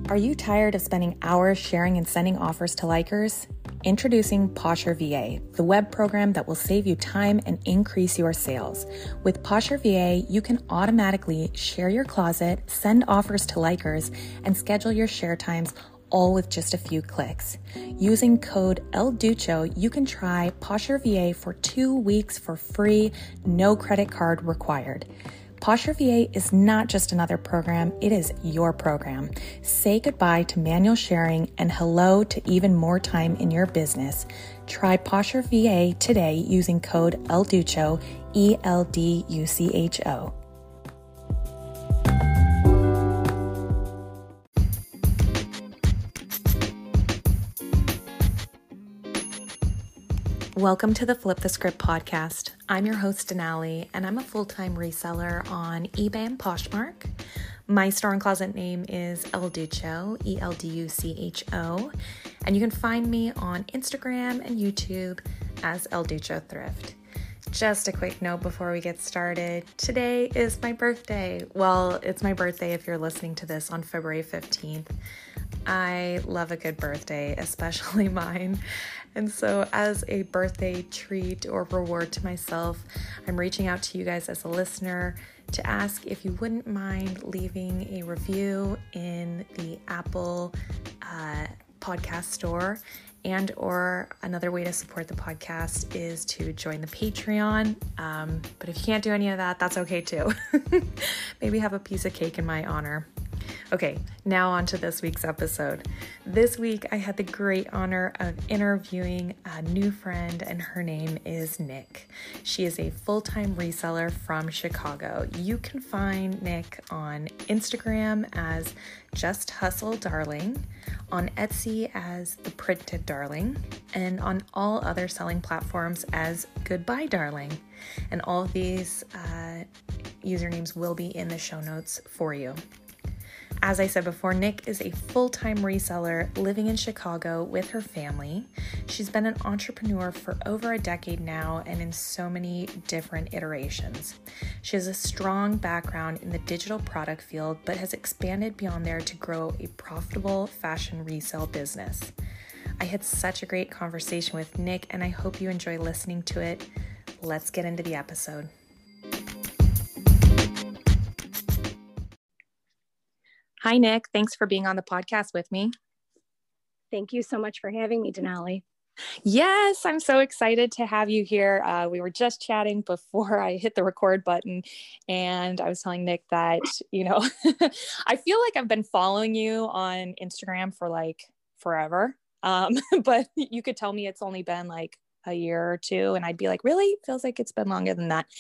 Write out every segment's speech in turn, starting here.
Are you tired of spending hours sharing and sending offers to likers? Introducing Posher VA, the web program that will save you time and increase your sales. With Posher VA, you can automatically share your closet, send offers to likers, and schedule your share times all with just a few clicks. Using code ELDUCHO, you can try Posher VA for 2 weeks for free, no credit card required. Posher VA is not just another program, it is your program. Say goodbye to manual sharing and hello to even more time in your business. Try Posher VA today using code ELDUCHO, ELDUCHO. Welcome to the Flip the Script podcast. I'm your host, Denali, and I'm a full-time reseller on eBay and Poshmark. My store and closet name is Elducho, ELDUCHO, and you can find me on Instagram and YouTube as Elducho Thrift. Just a quick note before we get started. Today is my birthday. Well, it's my birthday if you're listening to this on February 15th. I love a good birthday, especially mine. And so as a birthday treat or reward to myself, I'm reaching out to you guys as a listener to ask if you wouldn't mind leaving a review in the Apple podcast store. And or another way to support the podcast is to join the Patreon. But if you can't do any of that, that's okay too. Maybe have a piece of cake in my honor. Okay, now on to this week's episode. This week, I had the great honor of interviewing a new friend, and her name is Nick. She is a full-time reseller from Chicago. You can find Nick on Instagram as Just Hustle Darling, on Etsy as The Printed Darling, and on all other selling platforms as Goodbye Darling. And all of these usernames will be in the show notes for you. As I said before, Nick is a full-time reseller living in Chicago with her family. She's been an entrepreneur for over a decade now and in so many different iterations. She has a strong background in the digital product field, but has expanded beyond there to grow a profitable fashion resale business. I had such a great conversation with Nick, and I hope you enjoy listening to it. Let's get into the episode. Hi, Nick. Thanks for being on the podcast with me. Thank you so much for having me, Denali. Yes, I'm so excited to have you here. We were just chatting before I hit the record button, and I was telling Nick that, I feel like I've been following you on Instagram for like forever. But you could tell me it's only been like a year or two, and I'd be like, really? Feels like it's been longer than that.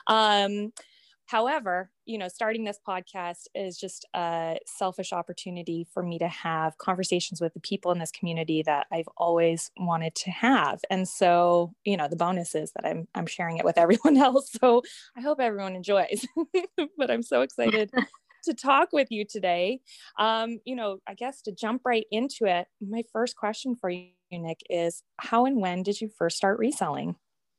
However, starting this podcast is just a selfish opportunity for me to have conversations with the people in this community that I've always wanted to have. And so, the bonus is that I'm sharing it with everyone else. So I hope everyone enjoys, but I'm so excited to talk with you today. I guess to jump right into it, my first question for you, Nick, is how and when did you first start reselling?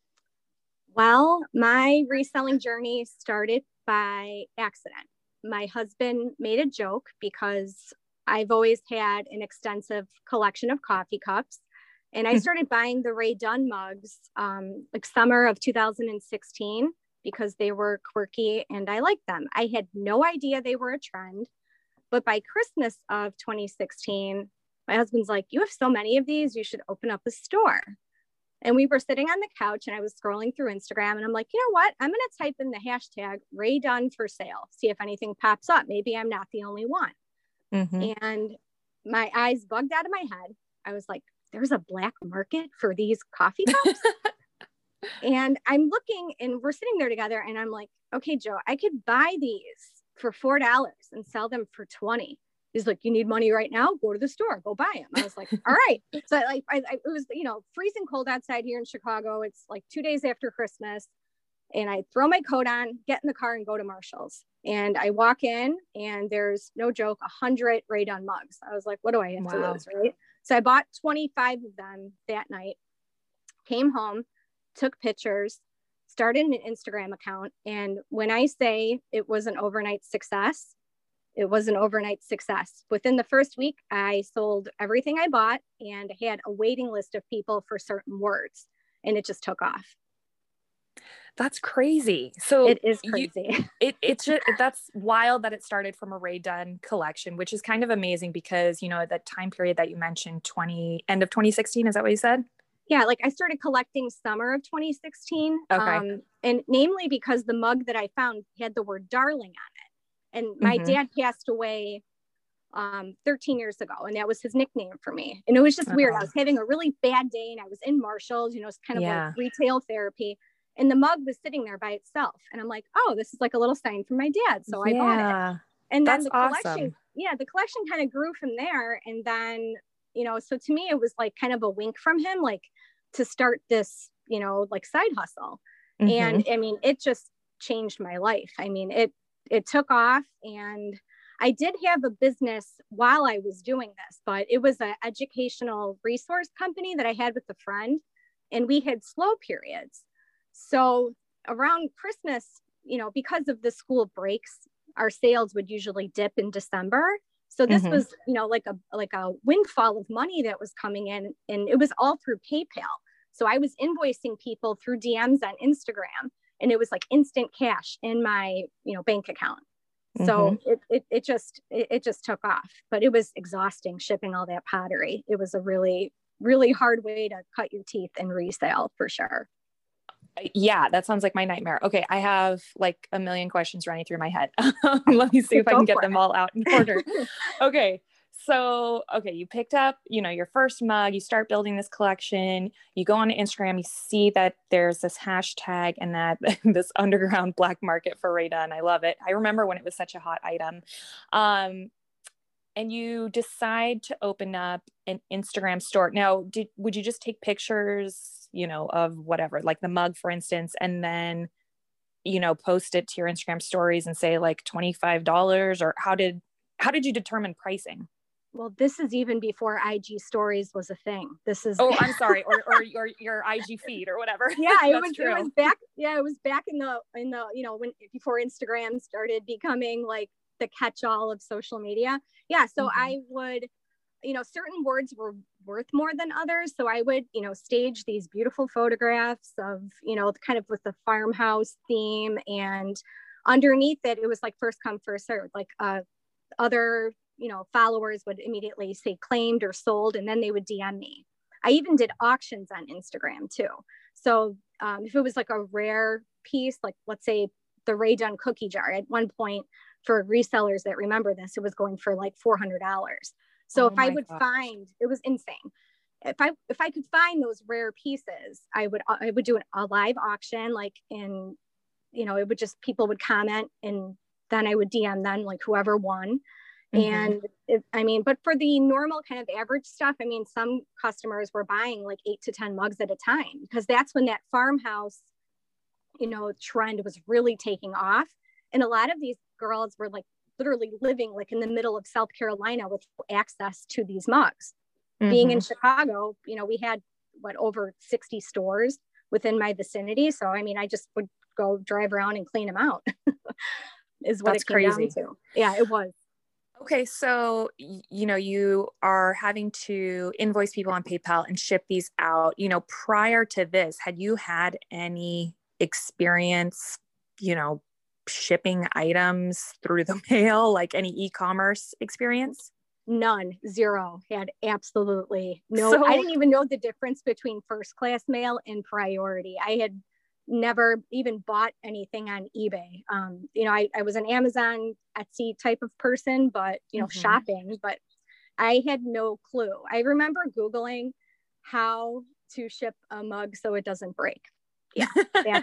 Well, my reselling journey started by accident. My husband made a joke because I've always had an extensive collection of coffee cups. And I started buying the Rae Dunn mugs like summer of 2016 because they were quirky and I liked them. I had no idea they were a trend. But by Christmas of 2016, my husband's like, you have so many of these, you should open up a store. And we were sitting on the couch and I was scrolling through Instagram and I'm like, you know what? I'm going to type in the hashtag Rae Dunn for sale, see if anything pops up. Maybe I'm not the only one. Mm-hmm. And my eyes bugged out of my head. I was like, there's a black market for these coffee cups. And I'm looking and we're sitting there together and I'm like, okay, Joe, I could buy these for $4 and sell them for $20. He's like, you need money right now? Go to the store, go buy them. I was like, all right. So it was, freezing cold outside here in Chicago. It's like 2 days after Christmas. And I throw my coat on, get in the car and go to Marshall's. And I walk in and there's no joke, 100 Rae Dunn mugs. I was like, what do I have to lose, right? So I bought 25 of them that night, came home, took pictures, started an Instagram account. And when I say it was an overnight success, It was an overnight success. Within the first week, I sold everything I bought and had a waiting list of people for certain words, and it just took off. That's crazy. So it is crazy. It's just, that's wild that it started from a Rae Dunn collection, which is kind of amazing because, you know, that time period that you mentioned, end of 2016, is that what you said? Yeah, like I started collecting summer of 2016. Okay. And namely because the mug that I found had the word darling on it. And my dad passed away 13 years ago, and that was his nickname for me. And it was just weird. I was having a really bad day and I was in Marshall's, you know, it's kind of like retail therapy. And the mug was sitting there by itself. And I'm like, oh, this is like a little sign from my dad. So I bought it. And then the collection, the collection kind of grew from there. And then, you know, so to me, it was like kind of a wink from him, like to start this, you know, like side hustle. And I mean, it just changed my life. I mean, it took off, and I did have a business while I was doing this, but it was an educational resource company that I had with a friend, and we had slow periods. So around Christmas, you know, because of the school breaks, our sales would usually dip in December. So this was, you know, like a windfall of money that was coming in, and it was all through PayPal. So I was invoicing people through DMs on Instagram, and it was like instant cash in my, you know, bank account. So it just took off, but it was exhausting shipping all that pottery. It was a really, really hard way to cut your teeth in resale for sure. Yeah, that sounds like my nightmare. Okay, I have like a million questions running through my head. Let me see if I can get them all out in order. Okay. So, you picked up, you know, your first mug, you start building this collection, you go on Instagram, you see that there's this hashtag and that this underground black market for Rae Dunn. I love it. I remember when it was such a hot item. And you decide to open up an Instagram store. Now, would you just take pictures, you know, of whatever, like the mug, for instance, and then, you know, post it to your Instagram stories and say like $25, or how did you determine pricing? Well, this is even before IG stories was a thing. This is, oh, I'm sorry. or your IG feed or whatever. Yeah, it was back. Yeah. It was back in the, you know, before Instagram started becoming like the catch-all of social media. Yeah. So I would, you know, certain words were worth more than others. So I would, you know, stage these beautiful photographs of, you know, kind of with the farmhouse theme, and underneath it was like first come, first served, like other, you know, followers would immediately say claimed or sold, and then they would DM me. I even did auctions on Instagram too. So if it was like a rare piece, like let's say the Rae Dunn cookie jar, at one point, for resellers that remember this, it was going for like $400. So if I would find, it was insane. If I could find those rare pieces, I would do a live auction, like in, you know, it would just, people would comment, and then I would DM them, like whoever won. And but for the normal kind of average stuff, I mean, some customers were buying like 8 to 10 mugs at a time, because that's when that farmhouse, you know, trend was really taking off. And a lot of these girls were like literally living like in the middle of South Carolina with access to these mugs. Being in Chicago, you know, we had over 60 stores within my vicinity. So, I mean, I just would go drive around and clean them out is what it came down to. Yeah, it was. Okay. So, you know, you are having to invoice people on PayPal and ship these out. You know, prior to this, had you had any experience, you know, shipping items through the mail, like any e-commerce experience? None, zero, had absolutely no. So, I didn't even know the difference between first class mail and priority. I had never even bought anything on eBay. You know, I was an Amazon, Etsy type of person, but, you know, shopping, but I had no clue. I remember Googling how to ship a mug so it doesn't break. Yeah, that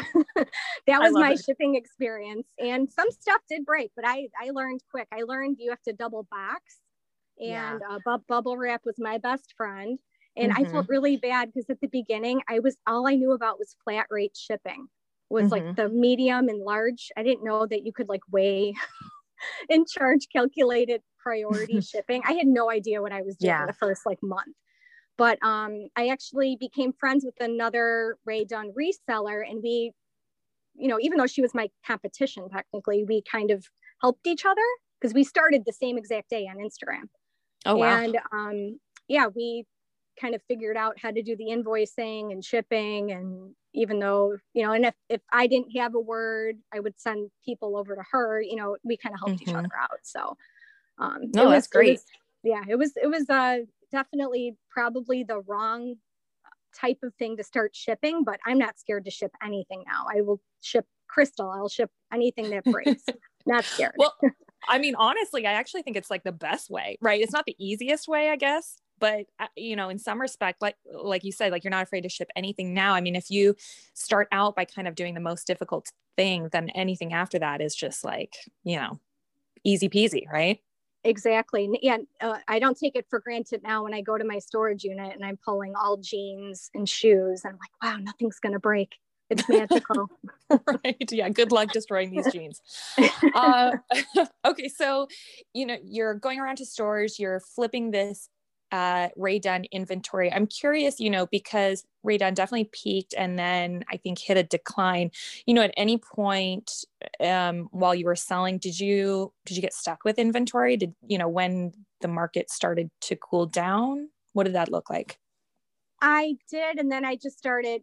was my shipping experience. And some stuff did break, but I learned quick. I learned you have to double box, and bubble wrap was my best friend. And I felt really bad because at the beginning, all I knew about was flat rate shipping, was like the medium and large. I didn't know that you could like weigh and charge calculated priority shipping. I had no idea what I was doing the first like month. But I actually became friends with another Rae Dunn reseller, and we, you know, even though she was my competition, technically, we kind of helped each other, because we started the same exact day on Instagram. Oh, wow. And yeah, we kind of figured out how to do the invoicing and shipping. And even though, and if I didn't have a word, I would send people over to her, we kind of helped each other out. So no, that's great. It was definitely probably the wrong type of thing to start shipping, but I'm not scared to ship anything now. I will ship crystal. I'll ship anything that breaks. Not scared. Well, I mean, honestly, I actually think it's like the best way, right? It's not the easiest way, I guess, but in some respect, like you said, like you're not afraid to ship anything now. I mean, if you start out by kind of doing the most difficult thing, then anything after that is just like, easy peasy, right? Exactly. Yeah. I don't take it for granted now when I go to my storage unit and I'm pulling all jeans and shoes. And I'm like, wow, nothing's going to break. It's magical. Right. Yeah. Good luck destroying these jeans. Okay. So, you're going around to stores, you're flipping this Rae Dunn inventory. I'm curious, because Rae Dunn definitely peaked and then I think hit a decline. At any point while you were selling, did you get stuck with inventory? When the market started to cool down, what did that look like? I did, and then I just started,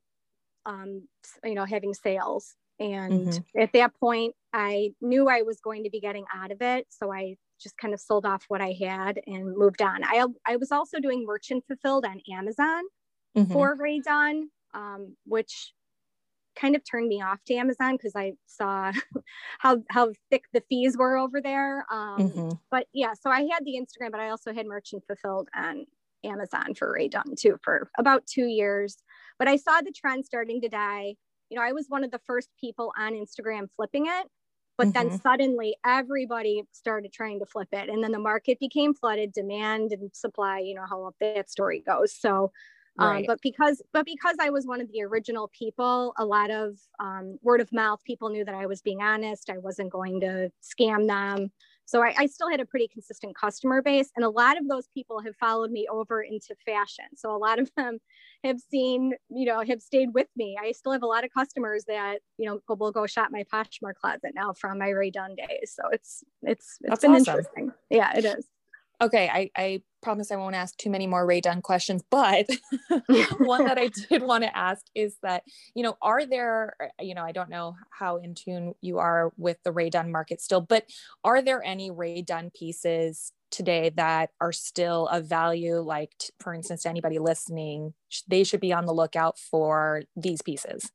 having sales. And at that point, I knew I was going to be getting out of it, so I just kind of sold off what I had and moved on. I was also doing merchant fulfilled on Amazon for Rae Dunn, which kind of turned me off to Amazon because I saw how thick the fees were over there. But yeah, so I had the Instagram, but I also had merchant fulfilled on Amazon for Rae Dunn too for about 2 years. But I saw the trend starting to die. I was one of the first people on Instagram flipping it. But then suddenly everybody started trying to flip it. And then the market became flooded, demand and supply, how that story goes. So, right. but because I was one of the original people, a lot of word of mouth, people knew that I was being honest. I wasn't going to scam them. So I still had a pretty consistent customer base. And a lot of those people have followed me over into fashion. So a lot of them have have stayed with me. I still have a lot of customers that, will go shop my Poshmark closet now from my Rae Dunn days. So it's been awesome. Interesting. Yeah, it is. Okay. I promise I won't ask too many more Rae Dunn questions, but one that I did want to ask is that, are there, I don't know how in tune you are with the Rae Dunn market still, but are there any Rae Dunn pieces today that are still of value? Like, for instance, to anybody listening, they should be on the lookout for these pieces.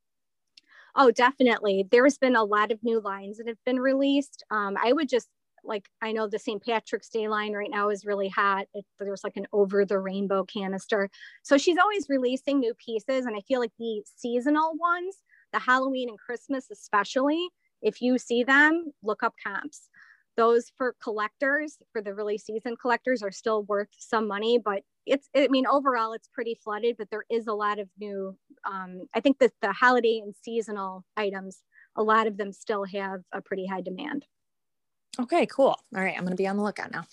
Oh, definitely. There's been a lot of new lines that have been released. I would just, I know the St. Patrick's Day line right now is really hot. There's like an over the rainbow canister. So she's always releasing new pieces. And I feel like the seasonal ones, the Halloween and Christmas, especially, if you see them, look up comps. Those for collectors, for the really seasoned collectors, are still worth some money, but overall it's pretty flooded, but there is a lot of new, I think that the holiday and seasonal items, a lot of them still have a pretty high demand. Okay, cool. All right. I'm going to be on the lookout now.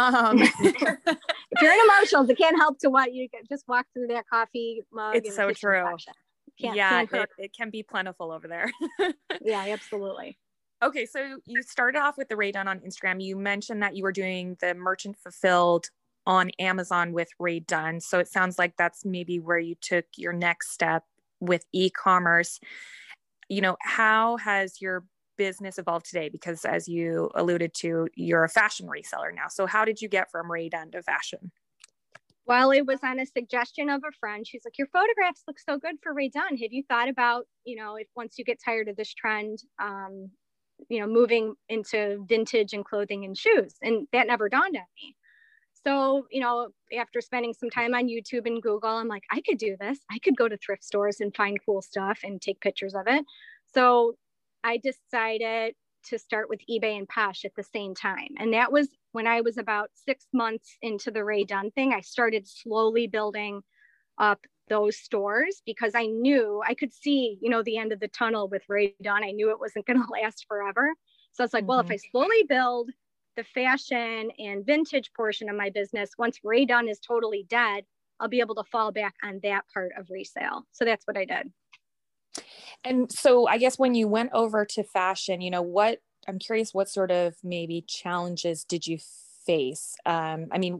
If you're in Marshalls, it can't help to what you just walk through that coffee mug. It's so true. It can be plentiful over there. Yeah, absolutely. Okay. So you started off with the Rae Dunn on Instagram. You mentioned that you were doing the merchant fulfilled on Amazon with Rae Dunn. So it sounds like that's maybe where you took your next step with e-commerce. How has your business evolved today? Because as you alluded to, you're a fashion reseller now. So how did you get from Rae Dunn to fashion? Well, it was on a suggestion of a friend. She's like, your photographs look so good for Rae Dunn. Have you thought about, if once you get tired of this trend, moving into vintage and clothing and shoes? And that never dawned on me. So, after spending some time on YouTube and Google, I'm like, I could do this. I could go to thrift stores and find cool stuff and take pictures of it. So I decided to start with eBay and Posh at the same time. And that was when I was about 6 months into the Rae Dunn thing. I started slowly building up those stores because I knew I could see, the end of the tunnel with Rae Dunn. I knew it wasn't going to last forever. So it's like, well, if I slowly build the fashion and vintage portion of my business, once Rae Dunn is totally dead, I'll be able to fall back on that part of resale. So that's what I did. And so I guess when you went over to fashion, what I'm curious, what sort of maybe challenges did you face? I mean,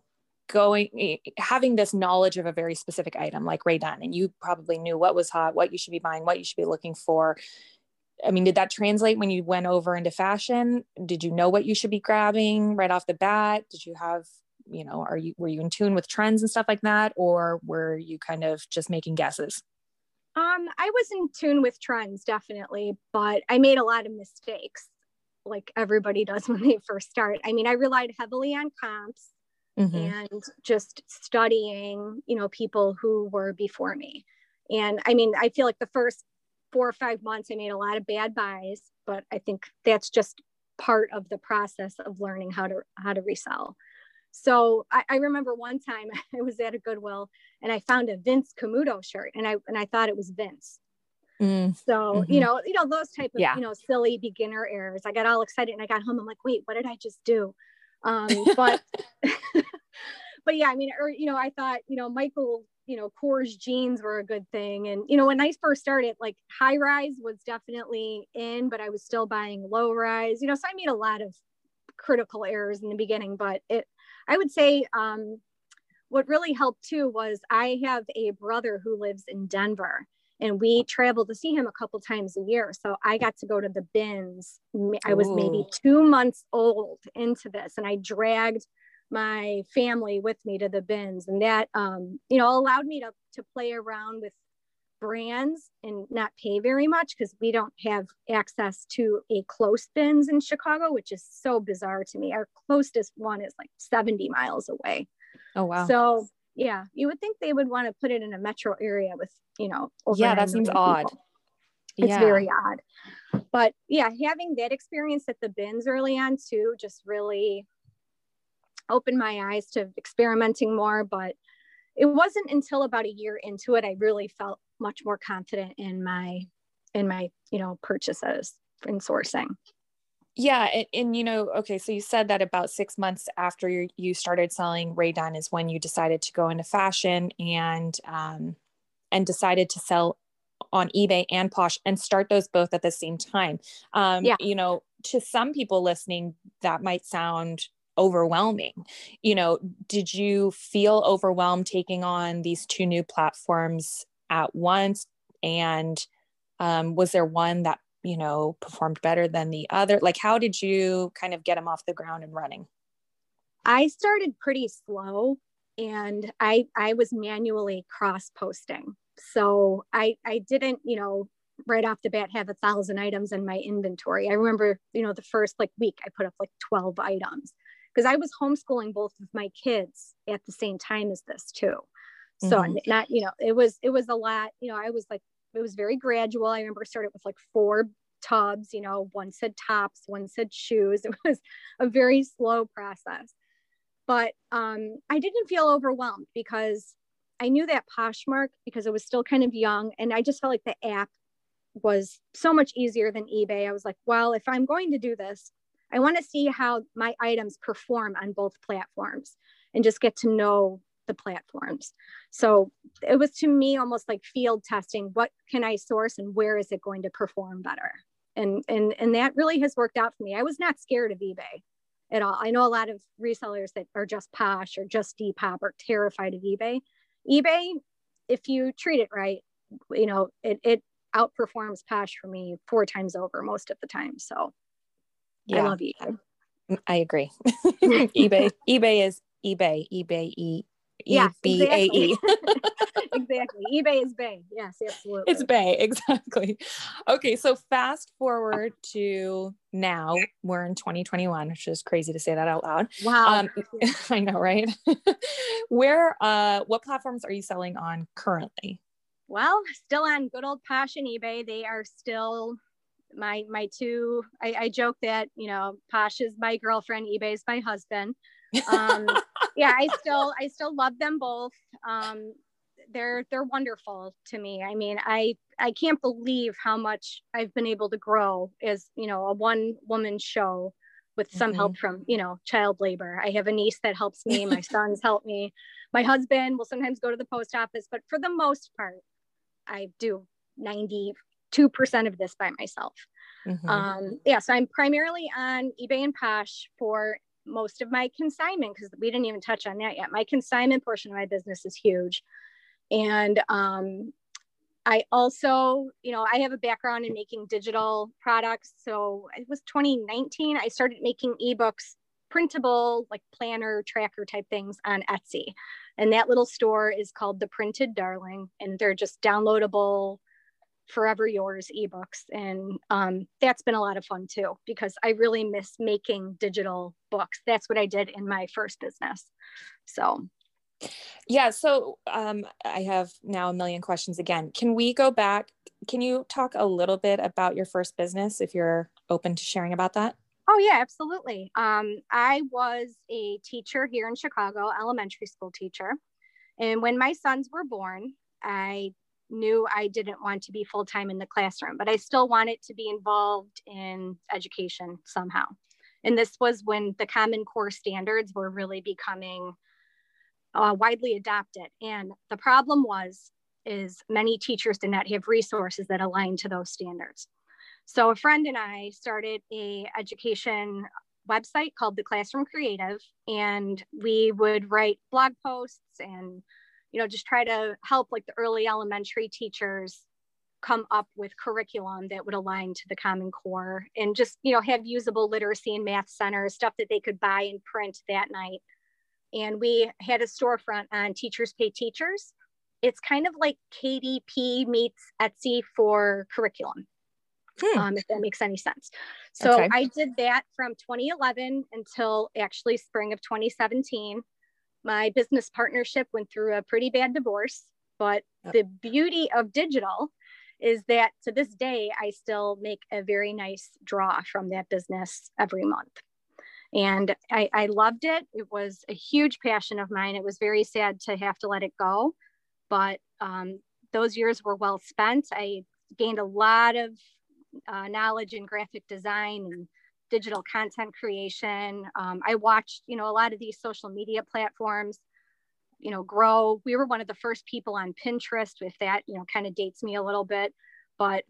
having this knowledge of a very specific item like Rae Dunn, and you probably knew what was hot, what you should be buying, what you should be looking for. I mean, did that translate when you went over into fashion? Did you know what you should be grabbing right off the bat? Did you have, were you in tune with trends and stuff like that? Or were you kind of just making guesses? I was in tune with trends, definitely, but I made a lot of mistakes like everybody does when they first start. I mean, I relied heavily on comps and just studying, people who were before me. And I mean, I feel like the first 4 or 5 months, I made a lot of bad buys, but I think that's just part of the process of learning how to resell. So I remember one time I was at a Goodwill and I found a Vince Camuto shirt and I thought it was Vince. So, those type of, silly beginner errors. I got all excited and I got home. I'm like, wait, what did I just do? But, but yeah, I mean, I thought, Michael, Kors jeans were a good thing. And, when I first started, like high rise was definitely in, but I was still buying low rise, so I made a lot of critical errors in the beginning, but I would say, what really helped too was I have a brother who lives in Denver and we traveled to see him a couple times a year. So I got to go to the bins. I was maybe 2 months old into this and I dragged my family with me to the bins, and that, allowed me to play around with brands and not pay very much because we don't have access to a close bins in Chicago, which is so bizarre to me. Our closest one is like 70 miles away. Oh, wow. So yeah, you would think they would want to put it in a metro area with, over that seems odd. It's very odd. But yeah, having that experience at the bins early on too, just really opened my eyes to experimenting more. But it wasn't until about a year into it, I really felt much more confident in my, purchases and sourcing. Yeah. And okay. So you said that about 6 months after you started selling Rae Dunn is when you decided to go into fashion and decided to sell on eBay and Posh and start those both at the same time. To some people listening, that might sound overwhelming. Did you feel overwhelmed taking on these two new platforms at once? And was there one that, performed better than the other? Like, how did you kind of get them off the ground and running? I started pretty slow and I was manually cross posting. So I didn't, right off the bat have 1,000 items in my inventory. I remember, the first week I put up 12 items because I was homeschooling both of my kids at the same time as this too. So not, it was a lot, it was very gradual. I remember I started with 4 tubs, one said tops, one said shoes. It was a very slow process, but I didn't feel overwhelmed because I knew that Poshmark because it was still kind of young. And I just felt like the app was so much easier than eBay. I was like, well, if I'm going to do this, I want to see how my items perform on both platforms and just get to know the platforms. So it was to me almost like field testing. What can I source and where is it going to perform better? And that really has worked out for me. I was not scared of eBay at all. I know a lot of resellers that are just Posh or just Depop are terrified of eBay. eBay, if you treat it right, it outperforms Posh for me 4 times over most of the time. So yeah. I love eBay. I agree. eBay is eBay. Yes, EBAE. Exactly. eBay is Bay. Yes, absolutely. It's Bay. Exactly. Okay. So fast forward to now, we're in 2021, which is crazy to say that out loud. Wow. I know, right? What platforms are you selling on currently? Well, still on good old Posh and eBay. They are still my two. I joke that, Posh is my girlfriend, eBay is my husband. Yeah, I still love them both. They're wonderful to me. I mean, I can't believe how much I've been able to grow as, a one woman show with some help from, child labor. I have a niece that helps me. My sons help me. My husband will sometimes go to the post office, but for the most part, I do 92% of this by myself. Yeah, so I'm primarily on eBay and Posh for most of my consignment, because we didn't even touch on that yet. My consignment portion of my business is huge. And I also, I have a background in making digital products. So it was 2019, I started making ebooks, printable, like planner, tracker type things on Etsy. And that little store is called The Printed Darling. And they're just downloadable, forever yours ebooks. And that's been a lot of fun too, because I really miss making digital books. That's what I did in my first business. So yeah. So I have now a million questions again. Can we go back? Can you talk a little bit about your first business, if you're open to sharing about that? Oh yeah, absolutely. I was a teacher here in Chicago, elementary school teacher. And when my sons were born, I knew I didn't want to be full-time in the classroom, but I still wanted to be involved in education somehow. And this was when the Common Core standards were really becoming widely adopted. And the problem is many teachers did not have resources that aligned to those standards. So a friend and I started a education website called The Classroom Creative, and we would write blog posts and just try to help like the early elementary teachers come up with curriculum that would align to the Common Core, and just, have usable literacy and math centers, stuff that they could buy and print that night. And we had a storefront on Teachers Pay Teachers. It's kind of like KDP meets Etsy for curriculum, if that makes any sense. So okay. I did that from 2011 until actually spring of 2017. My business partnership went through a pretty bad divorce, but the beauty of digital is that to this day, I still make a very nice draw from that business every month. And I loved it. It was a huge passion of mine. It was very sad to have to let it go, but those years were well spent. I gained a lot of knowledge in graphic design and digital content creation. I watched, a lot of these social media platforms, grow. We were one of the first people on Pinterest, if that, kind of dates me a little bit, but,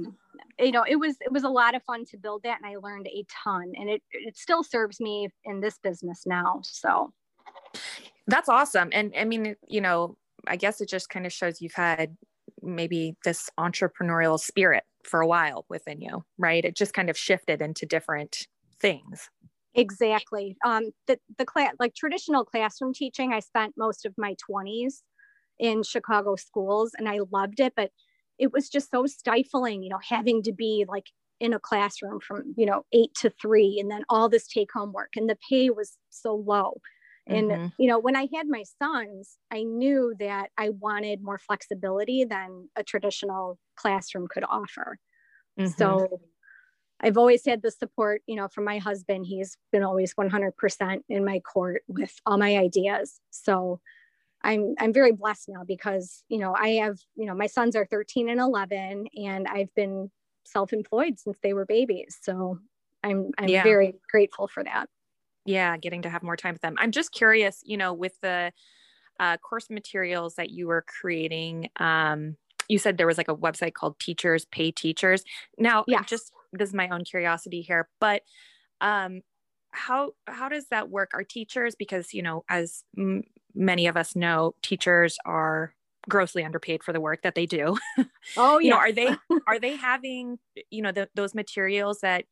it was a lot of fun to build that. And I learned a ton, and it still serves me in this business now. So that's awesome. And I mean, I guess it just kind of shows you've had maybe this entrepreneurial spirit for a while within you, right? It just kind of shifted into different things. Exactly. The class, like traditional classroom teaching, I spent most of my 20s in Chicago schools, and I loved it, but it was just so stifling, having to be like in a classroom from, 8 to 3, and then all this take home work, and the pay was so low. And, when I had my sons, I knew that I wanted more flexibility than a traditional classroom could offer. So I've always had the support, from my husband. He's been always 100% in my court with all my ideas. So I'm very blessed now because, I have, my sons are 13 and 11, and I've been self-employed since they were babies. So I'm very grateful for that. Yeah. Getting to have more time with them. I'm just curious, with the course materials that you were creating, you said there was like a website called Teachers Pay Teachers. Now, just this is my own curiosity here, but how does that work? Are teachers, because, as many of us know, teachers are grossly underpaid for the work that they do. Oh, yeah. Are they having, those materials that,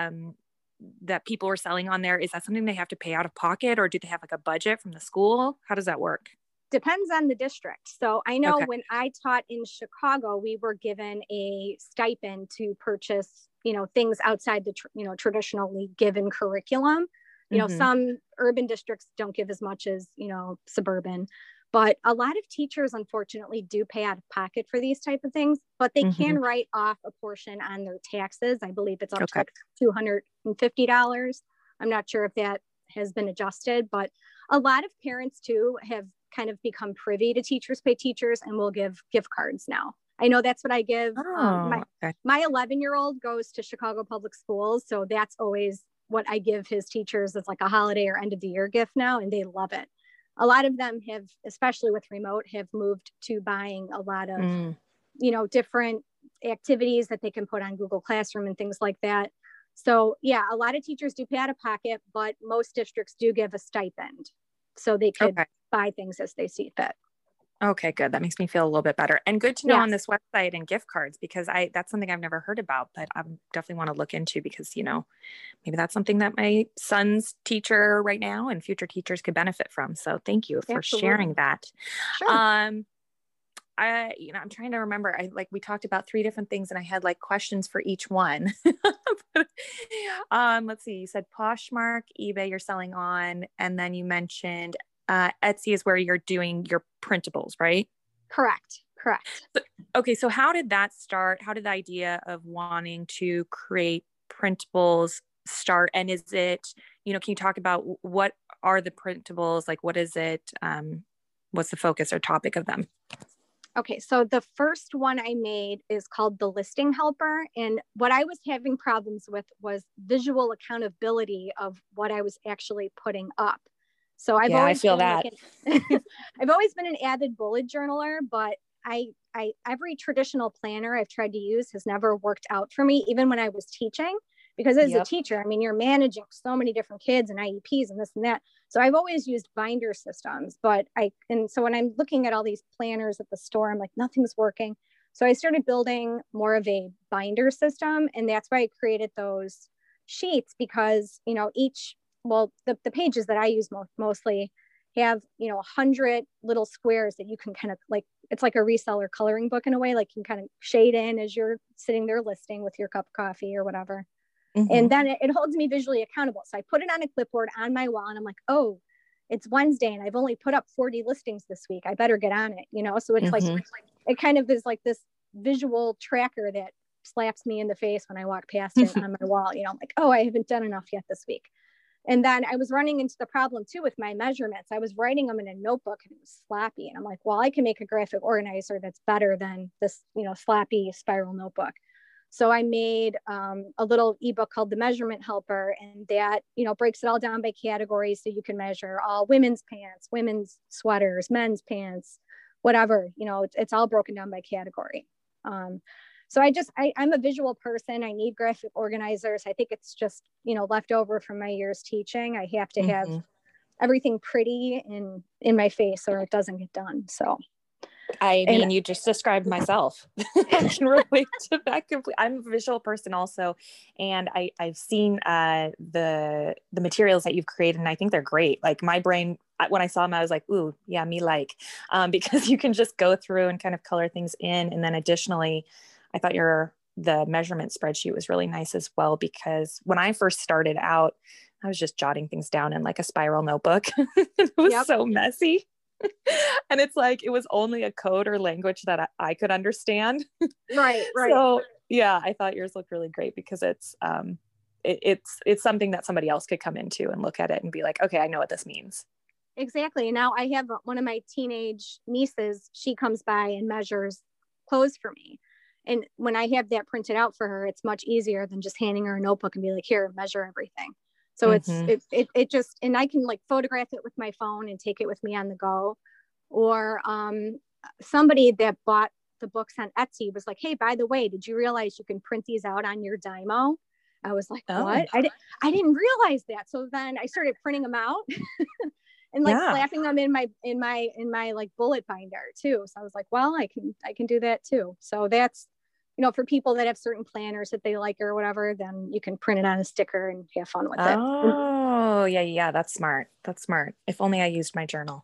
that people are selling on there? Is that something they have to pay out of pocket, or do they have like a budget from the school? How does that work? Depends on the district. So I know when I taught in Chicago, we were given a stipend to purchase, things outside the, traditionally given curriculum. Some urban districts don't give as much as, suburban, but a lot of teachers, unfortunately, do pay out of pocket for these type of things, but they can write off a portion on their taxes. I believe it's up to like $250. I'm not sure if that has been adjusted, but a lot of parents too have kind of become privy to Teachers Pay Teachers and will give gift cards now. I know that's what I give. My 11-year-old goes to Chicago Public Schools. So that's always what I give his teachers as like a holiday or end of the year gift now. And they love it. A lot of them have, especially with remote, have moved to buying a lot of, different activities that they can put on Google Classroom and things like that. So yeah, a lot of teachers do pay out of pocket, but most districts do give a stipend. So they could buy things as they see fit. Okay, good. That makes me feel a little bit better. And good to know Yes. on this website and gift cards, because that's something I've never heard about, but I definitely want to look into, because, you know, maybe that's something that my son's teacher right now and future teachers could benefit from. So thank you for sharing that. Sure. I'm trying to remember, we talked about 3 different things and I had like questions for each one. Let's see. You said Poshmark, eBay you're selling on, and then you mentioned Etsy is where you're doing your printables, right? Correct. Okay. So how did that start? How did the idea of wanting to create printables start? And is it, can you talk about what are the printables? Like, what is it? What's the focus or topic of them? Okay, so the first one I made is called the Listing Helper. And what I was having problems with was visual accountability of what I was actually putting up. So I've always been I've always been an avid bullet journaler, but every traditional planner I've tried to use has never worked out for me, even when I was teaching, because as a teacher, I mean, you're managing so many different kids and IEPs and this and that. So I've always used binder systems, so when I'm looking at all these planners at the store, I'm like, nothing's working. So I started building more of a binder system. And that's why I created those sheets, because, the pages that I use mostly have, 100 little squares that you can kind of it's like a reseller coloring book in a way, like you can kind of shade in as you're sitting there listing with your cup of coffee or whatever. Mm-hmm. And then it holds me visually accountable. So I put it on a clipboard on my wall and I'm like, oh, it's Wednesday and I've only put up 40 listings this week. I better get on it, So it's like, it kind of is like this visual tracker that slaps me in the face when I walk past it on my wall, I'm like, oh, I haven't done enough yet this week. And then I was running into the problem too with my measurements. I was writing them in a notebook and it was sloppy. And I'm like, well, I can make a graphic organizer that's better than this, sloppy spiral notebook. So I made a little ebook called The Measurement Helper, and that, breaks it all down by categories. So you can measure all women's pants, women's sweaters, men's pants, whatever, it's all broken down by category. So I'm a visual person. I need graphic organizers. I think it's just, left over from my years teaching. I have to have everything pretty in my face or it doesn't get done. So. You just described myself. I can relate to that completely. I'm a visual person also. And I've seen the materials that you've created, and I think they're great. Like my brain, when I saw them, I was like, ooh, yeah, me like, because you can just go through and kind of color things in. And then additionally, I thought the measurement spreadsheet was really nice as well, because when I first started out, I was just jotting things down in like a spiral notebook. It was so messy. And it's like, it was only a code or language that I could understand. Right. So yeah, I thought yours looked really great, because it's something that somebody else could come into and look at it and be like, okay, I know what this means. Exactly. Now I have one of my teenage nieces, she comes by and measures clothes for me. And when I have that printed out for her, it's much easier than just handing her a notebook and be like, here, measure everything. So it just, and I can like photograph it with my phone and take it with me on the go. Or somebody that bought the books on Etsy was like, hey, by the way, did you realize you can print these out on your Dymo? I was like, what? I didn't realize that. So then I started printing them out and slapping them in my like bullet binder too. So I was like, well, I can do that too. So that's, for people that have certain planners that they like or whatever, then you can print it on a sticker and have fun with it. Oh, yeah. That's smart. If only I used my journal,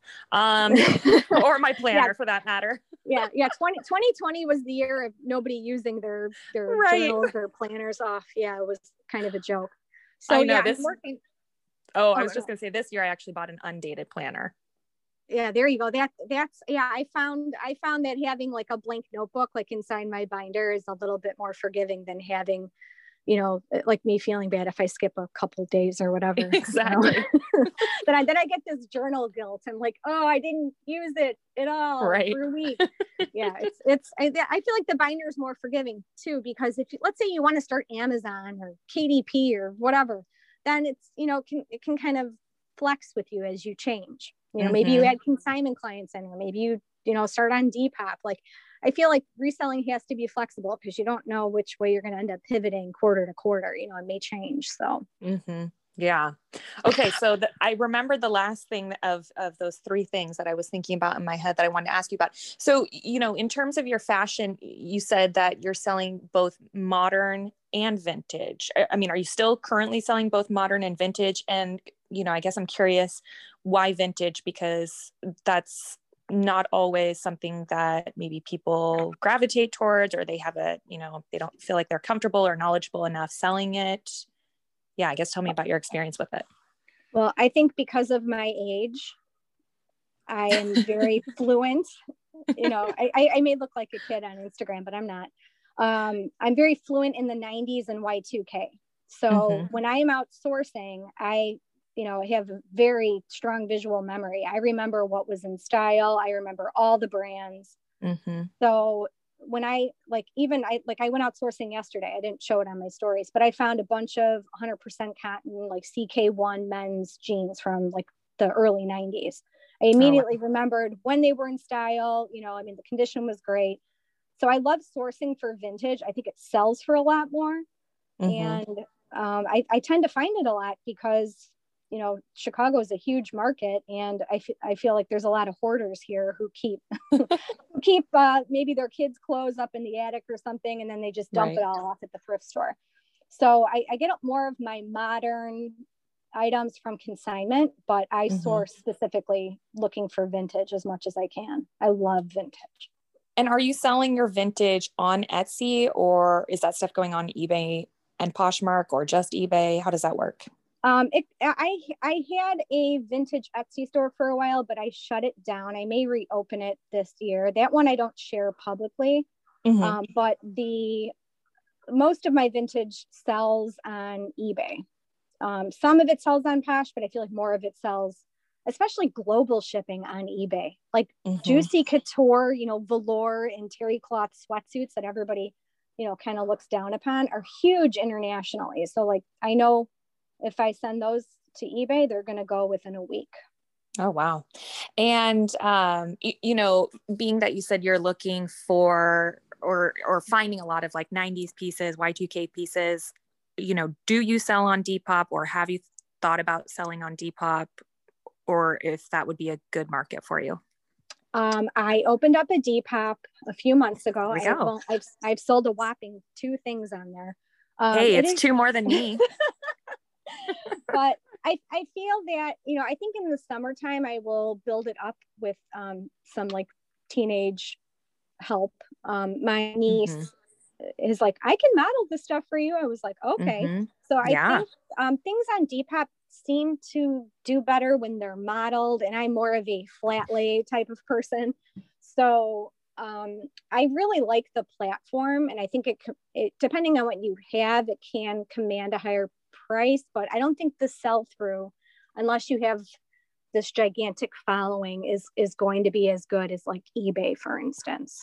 or my planner for that matter. Yeah. 2020 was the year of nobody using their journals or planners off. Yeah, it was kind of a joke. So I know I'm working. I was just going to say, this year I actually bought an undated planner. Yeah, there you go. I found that having like a blank notebook like inside my binder is a little bit more forgiving than having, like me feeling bad if I skip a couple days or whatever. Exactly. Then I get this journal guilt. I'm like, oh, I didn't use it at all for a week. Yeah, I feel like the binder is more forgiving too, because let's say you want to start Amazon or KDP or whatever, then it's, it can kind of flex with you as you change. Maybe you add consignment clients in, or maybe you start on Depop. Like I feel like reselling has to be flexible because you don't know which way you're going to end up pivoting quarter to quarter, you know, it may change. So, yeah. Okay. So I remember the last thing of those three things that I was thinking about in my head that I wanted to ask you about. So, you know, in terms of your fashion, you said that you're selling both modern and vintage. I mean, are you still currently selling both modern and vintage? And, you know, I guess I'm curious why vintage, because that's not always something that maybe people gravitate towards, or they have a, you know, they don't feel like they're comfortable or knowledgeable enough selling it. Yeah, I guess tell me about your experience with it. Well, I think because of my age, I am very fluent. You know, I may look like a kid on Instagram, but I'm not. I'm very fluent in the 90s and Y2K. So when I am out sourcing, I, you know, have a very strong visual memory. I remember what was in style. I remember all the brands. So when I went out sourcing yesterday, I didn't show it on my stories, but I found a bunch of 100% cotton, like CK1 men's jeans from like the early 90s. I immediately remembered when they were in style, you know, I mean, the condition was great. So I love sourcing for vintage. I think it sells for a lot more. And I tend to find it a lot because, you know, Chicago is a huge market, and I feel like there's a lot of hoarders here who keep maybe their kids' clothes up in the attic or something, and then they just dump it all off at the thrift store. So I get more of my modern items from consignment, but I source specifically looking for vintage as much as I can. I love vintage. And are you selling your vintage on Etsy, or is that stuff going on eBay and Poshmark, or just eBay? How does that work? I had a vintage Etsy store for a while, but I shut it down. I may reopen it this year. That one I don't share publicly, but most of my vintage sells on eBay. Some of it sells on Posh, but I feel like more of it sells, especially global shipping, on eBay. Like Juicy Couture, you know, velour and terry cloth sweatsuits that everybody, you know, kind of looks down upon are huge internationally. So like, I know if I send those to eBay, they're going to go within a week. Oh, wow. And, you know, being that you said you're looking for, or finding a lot of like 90s pieces, Y2K pieces, you know, do you sell on Depop, or have you thought about selling on Depop, or if that would be a good market for you? I opened up a Depop a few months ago. I've sold a whopping 2 things on there. Hey, it's 2 more than me. But I feel that, you know, I think in the summertime I will build it up with some like teenage help. My niece is like, I can model this stuff for you. I was like, okay. So I think things on Depop seem to do better when they're modeled, and I'm more of a flat lay type of person. So I really like the platform, and I think it depending on what you have, it can command a higher price, but I don't think the sell-through, unless you have this gigantic following, is going to be as good as like eBay, for instance.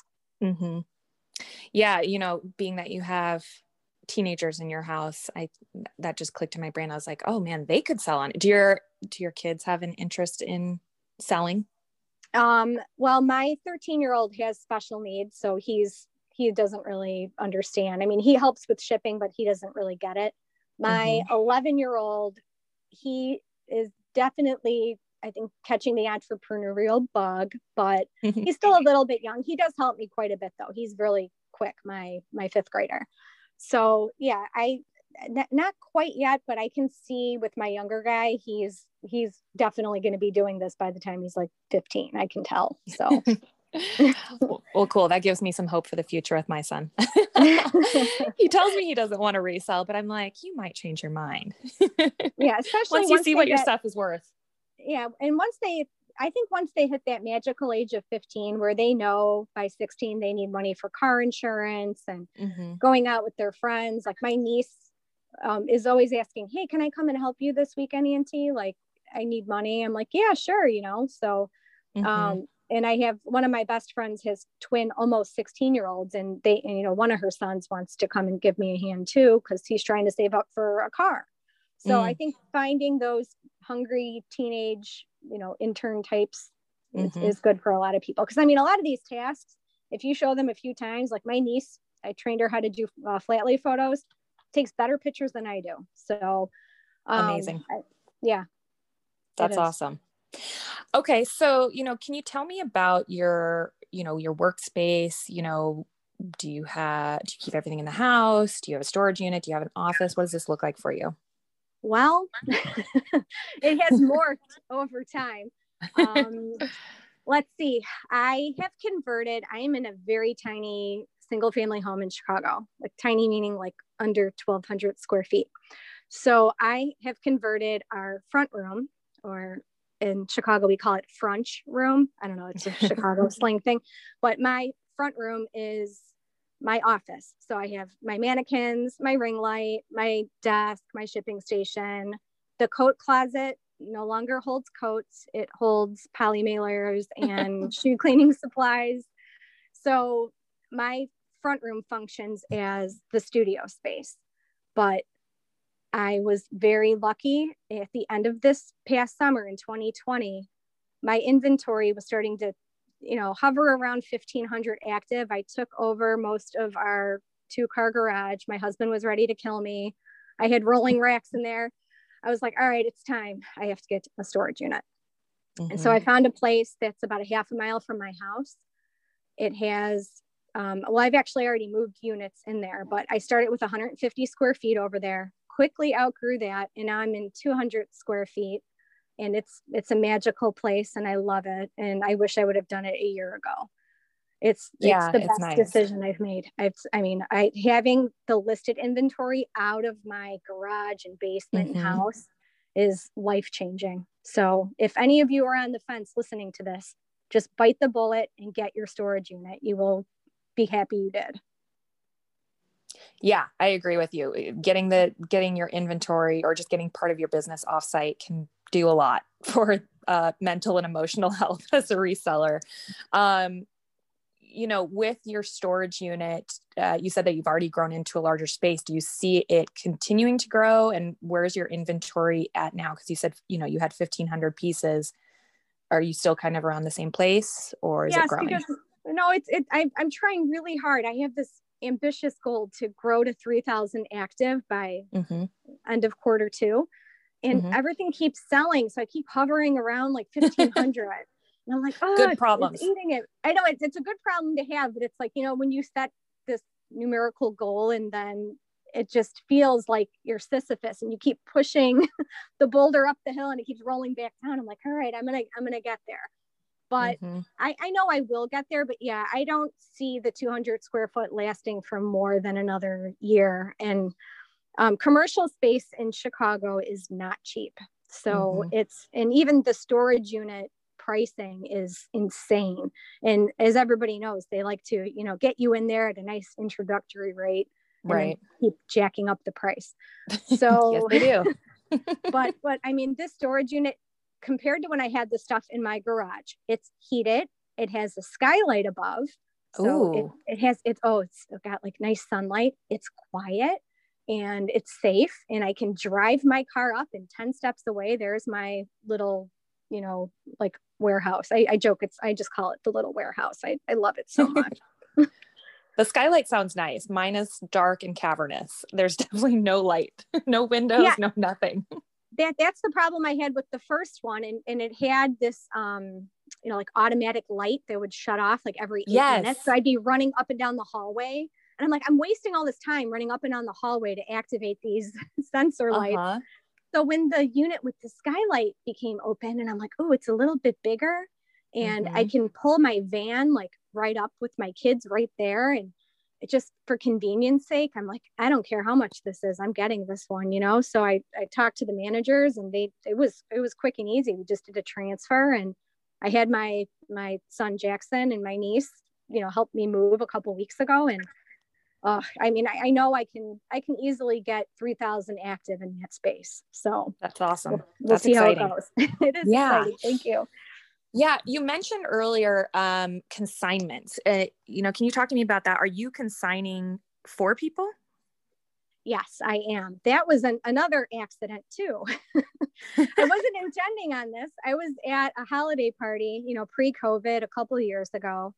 Yeah, you know, being that you have teenagers in your house, that just clicked in my brain. I was like, oh man, they could sell on it. Do your kids have an interest in selling? Well, my 13-year-old has special needs, so he doesn't really understand. I mean, he helps with shipping, but he doesn't really get it. My 11-year-old, he is definitely, I think, catching the entrepreneurial bug, but he's still a little bit young. He does help me quite a bit, though. He's really quick, my 5th grader. So yeah, not quite yet, but I can see with my younger guy, he's definitely going to be doing this by the time he's like 15. I can tell. So. Well, cool. That gives me some hope for the future with my son. He tells me he doesn't want to resell, but I'm like, you might change your mind. Yeah, especially once you see what your stuff is worth. Yeah, and once they hit that magical age of 15, where they know by 16 they need money for car insurance and going out with their friends. Like my niece is always asking, hey, can I come and help you this weekend, Auntie? Like, I need money. I'm like, yeah, sure, you know. So and I have one of my best friends, his twin, almost 16-year-olds, and you know, one of her sons wants to come and give me a hand too, because he's trying to save up for a car. So I think finding those hungry teenage, you know, intern types is good for a lot of people. Because I mean, a lot of these tasks, if you show them a few times, like my niece, I trained her how to do flat lay photos, takes better pictures than I do. So amazing. Yeah. That's awesome. Okay. So, can you tell me about your workspace? Do you keep everything in the house? Do you have a storage unit? Do you have an office? What does this look like for you? Well, it has morphed over time. Let's see. I have converted. I am in a very tiny single family home in Chicago, like tiny meaning like under 1,200 square feet. So I have converted our front room, or in Chicago, we call it Frunch room. I don't know, it's a Chicago slang thing, but my front room is my office. So I have my mannequins, my ring light, my desk, my shipping station. The coat closet no longer holds coats. It holds poly mailers and shoe cleaning supplies. So my front room functions as the studio space. But I was very lucky at the end of this past summer in 2020, my inventory was starting to hover around 1,500 active. I took over most of our 2-car garage. My husband was ready to kill me. I had rolling racks in there. I was like, all right, it's time. I have to get a storage unit. Mm-hmm. And so I found a place that's about a half a mile from my house. It has, I've actually already moved units in there, but I started with 150 square feet over there, quickly outgrew that. And now I'm in 200 square feet. And it's a magical place and I love it. And I wish I would have done it a year ago. It's the best decision I've made. Having the listed inventory out of my garage and basement and house is life-changing. So if any of you are on the fence listening to this, just bite the bullet and get your storage unit. You will be happy you did. Yeah, I agree with you. Getting your inventory or just getting part of your business offsite can do a lot for mental and emotional health as a reseller. With your storage unit, you said that you've already grown into a larger space. Do you see it continuing to grow? And where's your inventory at now? Because you said, you had 1,500 pieces. Are you still kind of around the same place, or is it growing? I'm trying really hard. I have this ambitious goal to grow to 3,000 active by end of quarter 2. And everything keeps selling. So I keep hovering around like 1,500. And I'm like, oh, good problems. It's eating it. I know it's a good problem to have, but it's like, when you set this numerical goal and then it just feels like you're Sisyphus and you keep pushing the boulder up the hill and it keeps rolling back down. I'm like, all right, I'm going to get there. But I know I will get there, but yeah, I don't see the 200 square foot lasting for more than another year. And commercial space in Chicago is not cheap. So and even the storage unit pricing is insane. And as everybody knows, they like to, get you in there at a nice introductory rate, right? Keep jacking up the price. So yes, they do. but this storage unit, compared to when I had the stuff in my garage, it's heated. It has a skylight above. So it's got like nice sunlight. It's quiet and it's safe. And I can drive my car up and 10 steps away. There's my little, like warehouse. I joke. I just call it the little warehouse. I love it so much. The skylight sounds nice. Mine is dark and cavernous. There's definitely no light, no windows, no nothing. That's the problem I had with the first one. And it had this, like automatic light that would shut off like every 8 minutes. So I'd be running up and down the hallway. And I'm like, I'm wasting all this time running up and down the hallway to activate these sensor lights. So when the unit with the skylight became open and I'm like, oh, it's a little bit bigger and I can pull my van like right up with my kids right there. And it just, for convenience sake, I'm like, I don't care how much this is. I'm getting this one, So I talked to the managers and it was quick and easy. We just did a transfer and I had my son Jackson and my niece, help me move a couple weeks ago. And I know I can easily get 3,000 active in that space. So that's awesome. We'll see exciting. How it goes. It is exciting. Thank you. Yeah. You mentioned earlier, consignments, can you talk to me about that? Are you consigning for people? Yes, I am. That was another accident too. I wasn't intending on this. I was at a holiday party, pre-COVID a couple of years ago.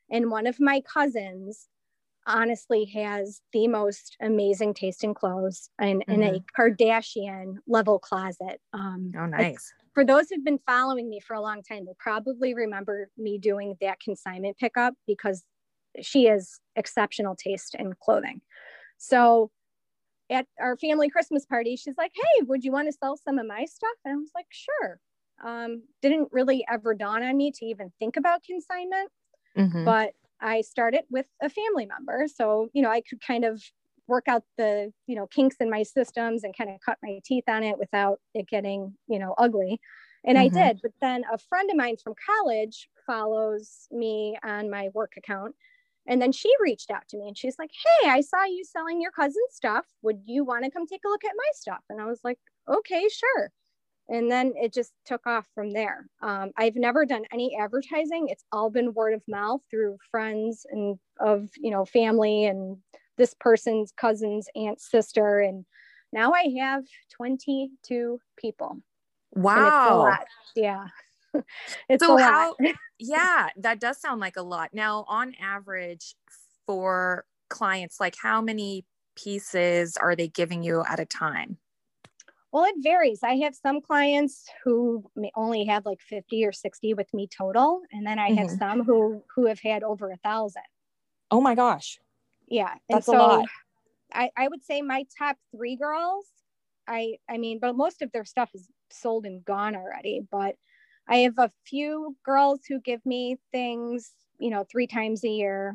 And one of my cousins honestly has the most amazing taste in clothes and in a Kardashian level closet. Oh, nice. For those who've been following me for a long time, they probably remember me doing that consignment pickup because she has exceptional taste in clothing. So at our family Christmas party, she's like, hey, would you want to sell some of my stuff? And I was like, sure. Didn't really ever dawn on me to even think about consignment, but I started with a family member. So, you know, I could kind of work out the, you know, kinks in my systems and kind of cut my teeth on it without it getting, you know, ugly. And I did. But then a friend of mine from college follows me on my work account. And then she reached out to me and she's like, hey, I saw you selling your cousin's stuff. Would you want to come take a look at my stuff? And I was like, okay, sure. And then it just took off from there. I've never done any advertising. It's all been word of mouth through friends and of, you know, family and this person's cousin's aunt, sister. And now I have 22 people. Wow. And it's a lot. Yeah. It's so a how, lot. yeah, that does sound like a lot. Now, on average for clients, like how many pieces are they giving you at a time? Well, it varies. I have some clients who may only have like 50 or 60 with me total. And then I have some who have had over 1,000. Oh my gosh. Yeah. That's a lot. I would say my top 3 girls, I mean, but most of their stuff is sold and gone already. But I have a few girls who give me things, you know, 3 times a year.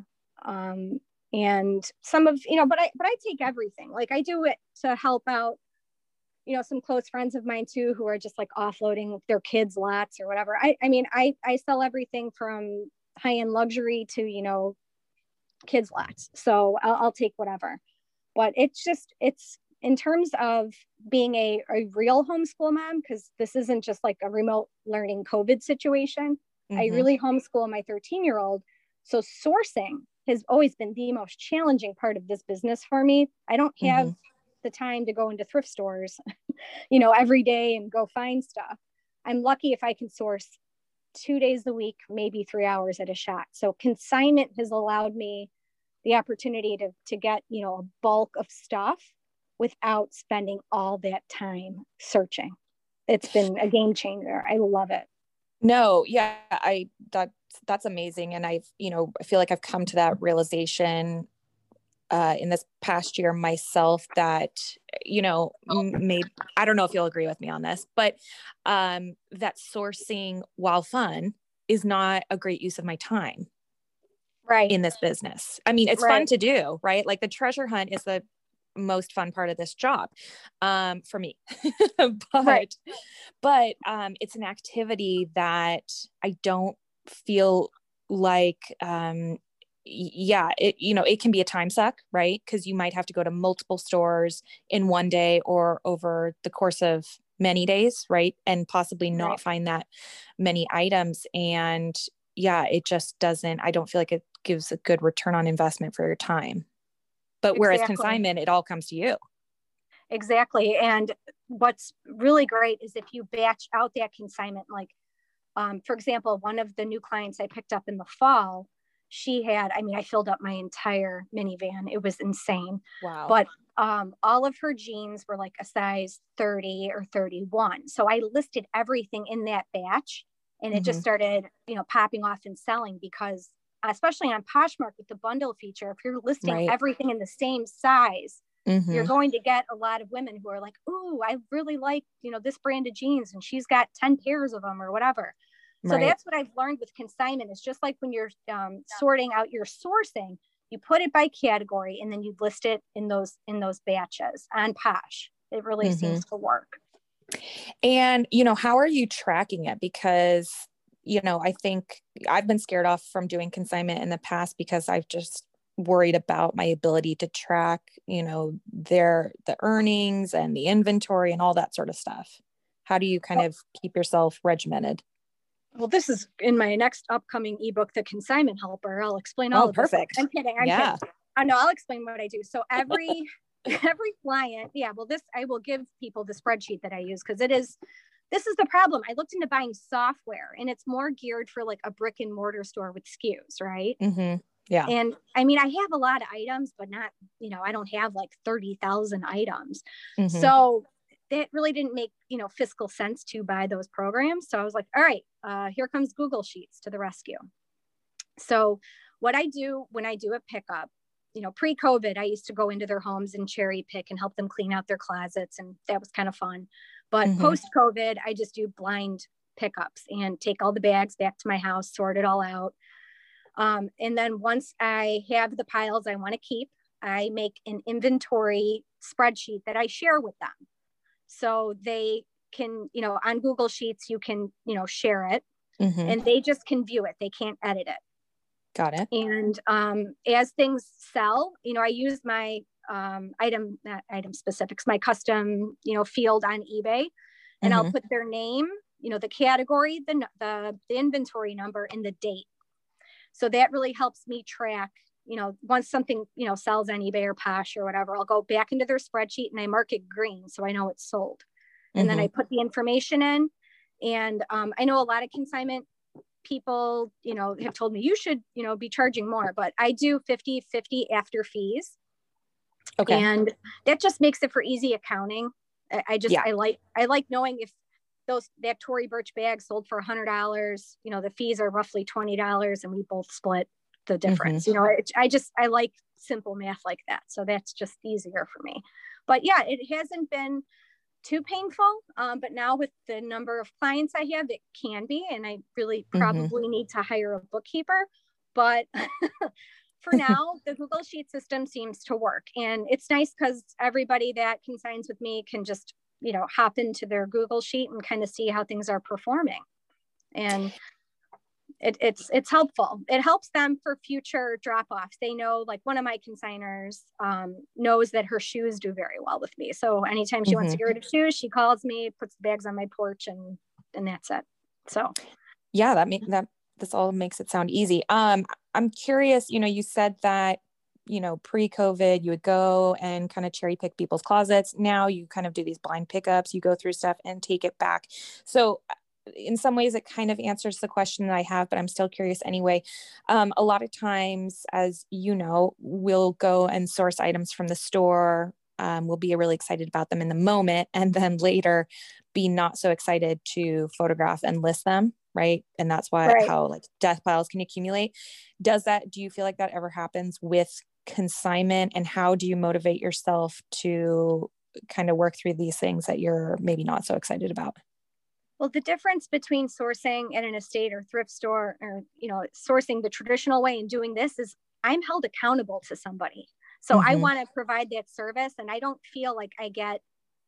And some of, you know, but I take everything. Like I do it to help out, you know, some close friends of mine too, who are just like offloading their kids' lots or whatever. I mean, I sell everything from high-end luxury to, you know, kids' lots. So I'll take whatever, but it's in terms of being a real homeschool mom, because this isn't just like a remote learning COVID situation. I really homeschool my 13-year-old. So sourcing has always been the most challenging part of this business for me. I don't have the time to go into thrift stores, you know, every day and go find stuff. I'm lucky if I can source 2 days a week, maybe 3 hours at a shot. So consignment has allowed me the opportunity to get, you know, a bulk of stuff without spending all that time searching. It's been a game changer. I love it. No, yeah, that's amazing. And I feel like I've come to that realization in this past year myself that, you know, maybe, I don't know if you'll agree with me on this, but that sourcing, while fun, is not a great use of my time. Right. In this business. I mean, it's fun to do, right? Like the treasure hunt is the most fun part of this job for me. but it's an activity that I don't feel like it can be a time suck, right? Because you might have to go to multiple stores in one day or over the course of many days, right? And possibly not find that many items. And yeah, it just doesn't, I don't feel like it gives a good return on investment for your time. But whereas consignment, it all comes to you. Exactly. And what's really great is if you batch out that consignment, like, for example, one of the new clients I picked up in the fall, I filled up my entire minivan. It was insane. Wow. But all of her jeans were like a size 30 or 31. So I listed everything in that batch and it just started, you know, popping off and selling because especially on Poshmark with the bundle feature, if you're listing everything in the same size, you're going to get a lot of women who are like, ooh, I really like, you know, this brand of jeans and she's got 10 pairs of them or whatever. So that's what I've learned with consignment. It's just like when you're sorting out your sourcing, you put it by category and then you list it in those batches on Posh. It really seems to work. And, you know, how are you tracking it? Because, you know, I think I've been scared off from doing consignment in the past because I've just worried about my ability to track, you know, the earnings and the inventory and all that sort of stuff. How do you kind of keep yourself regimented? Well, this is in my next upcoming ebook, The Consignment Helper. I'll explain all of perfect. This. I'm kidding. I'm kidding. I know. I'll explain what I do. So every client, I will give people the spreadsheet that I use because it is this is the problem. I looked into buying software, and it's more geared for like a brick and mortar store with SKUs, right? Mm-hmm. Yeah. And I mean, I have a lot of items, but not, I don't have like 30,000 items. Mm-hmm. So that really didn't make, fiscal sense to buy those programs. So I was like, all right, here comes Google Sheets to the rescue. So what I do when I do a pickup, pre-COVID, I used to go into their homes and cherry pick and help them clean out their closets. And that was kind of fun. But Mm-hmm. post-COVID, I just do blind pickups and take all the bags back to my house, sort it all out. And then once I have the piles I want to keep, I make an inventory spreadsheet that I share with them. So they can, on Google Sheets, you can, share it, Mm-hmm. and they just can view it. They can't edit it. Got it. And as things sell, I use my item specifics, my custom, field on eBay, and Mm-hmm. I'll put their name, the category, the inventory number, and the date. So that really helps me track, once something, sells on eBay or Posh or whatever, I'll go back into their spreadsheet and I mark it green so I know it's sold. And Mm-hmm. then I put the information in. And I know a lot of consignment people, have told me you should, be charging more, but I do 50/50 after fees. Okay. And that just makes it for easy accounting. I like knowing if that Tory Burch bag sold for $100, the fees are roughly $20 and we both split the difference. Mm-hmm. I like simple math like that. So that's just easier for me. But yeah, it hasn't been too painful. But now with the number of clients I have, it can be, and I really probably Mm-hmm. need to hire a bookkeeper. But for now, the Google Sheet system seems to work. And it's nice because everybody that consigns with me can just, hop into their Google Sheet and kind of see how things are performing. And it's helpful. It helps them for future drop-offs. They know, like one of my consigners knows that her shoes do very well with me. So anytime she wants to get rid of shoes, she calls me, puts the bags on my porch, and that's it. So yeah, this all makes it sound easy. I'm curious, you said that, pre-COVID, you would go and kind of cherry pick people's closets. Now you kind of do these blind pickups, you go through stuff and take it back. So in some ways it kind of answers the question that I have, but I'm still curious anyway. A lot of times, as we'll go and source items from the store. We'll be really excited about them in the moment, and then later be not so excited to photograph and list them. Right. And that's how like death piles can accumulate. Do you feel like that ever happens with consignment, and how do you motivate yourself to kind of work through these things that you're maybe not so excited about? Well, the difference between sourcing at an estate or thrift store, or, sourcing the traditional way and doing this, is I'm held accountable to somebody. So I want to provide that service, and I don't feel like I get,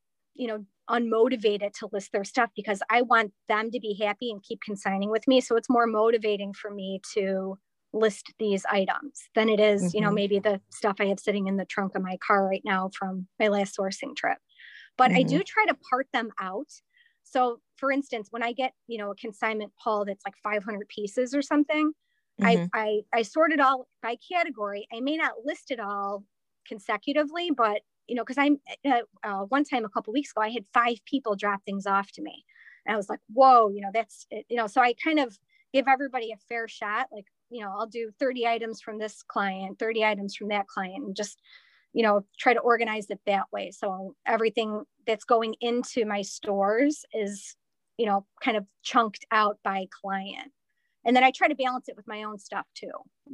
unmotivated to list their stuff because I want them to be happy and keep consigning with me. So it's more motivating for me to list these items than it is, maybe the stuff I have sitting in the trunk of my car right now from my last sourcing trip. But I do try to part them out. So for instance, when I get, a consignment haul that's like 500 pieces or something, I sort it all by category. I may not list it all consecutively, but because I'm one time a couple of weeks ago, I had 5 people drop things off to me. And I was like, whoa, that's, so I kind of give everybody a fair shot. Like, I'll do 30 items from this client, 30 items from that client, and just, try to organize it that way. So everything that's going into my stores is, kind of chunked out by client. And then I try to balance it with my own stuff too,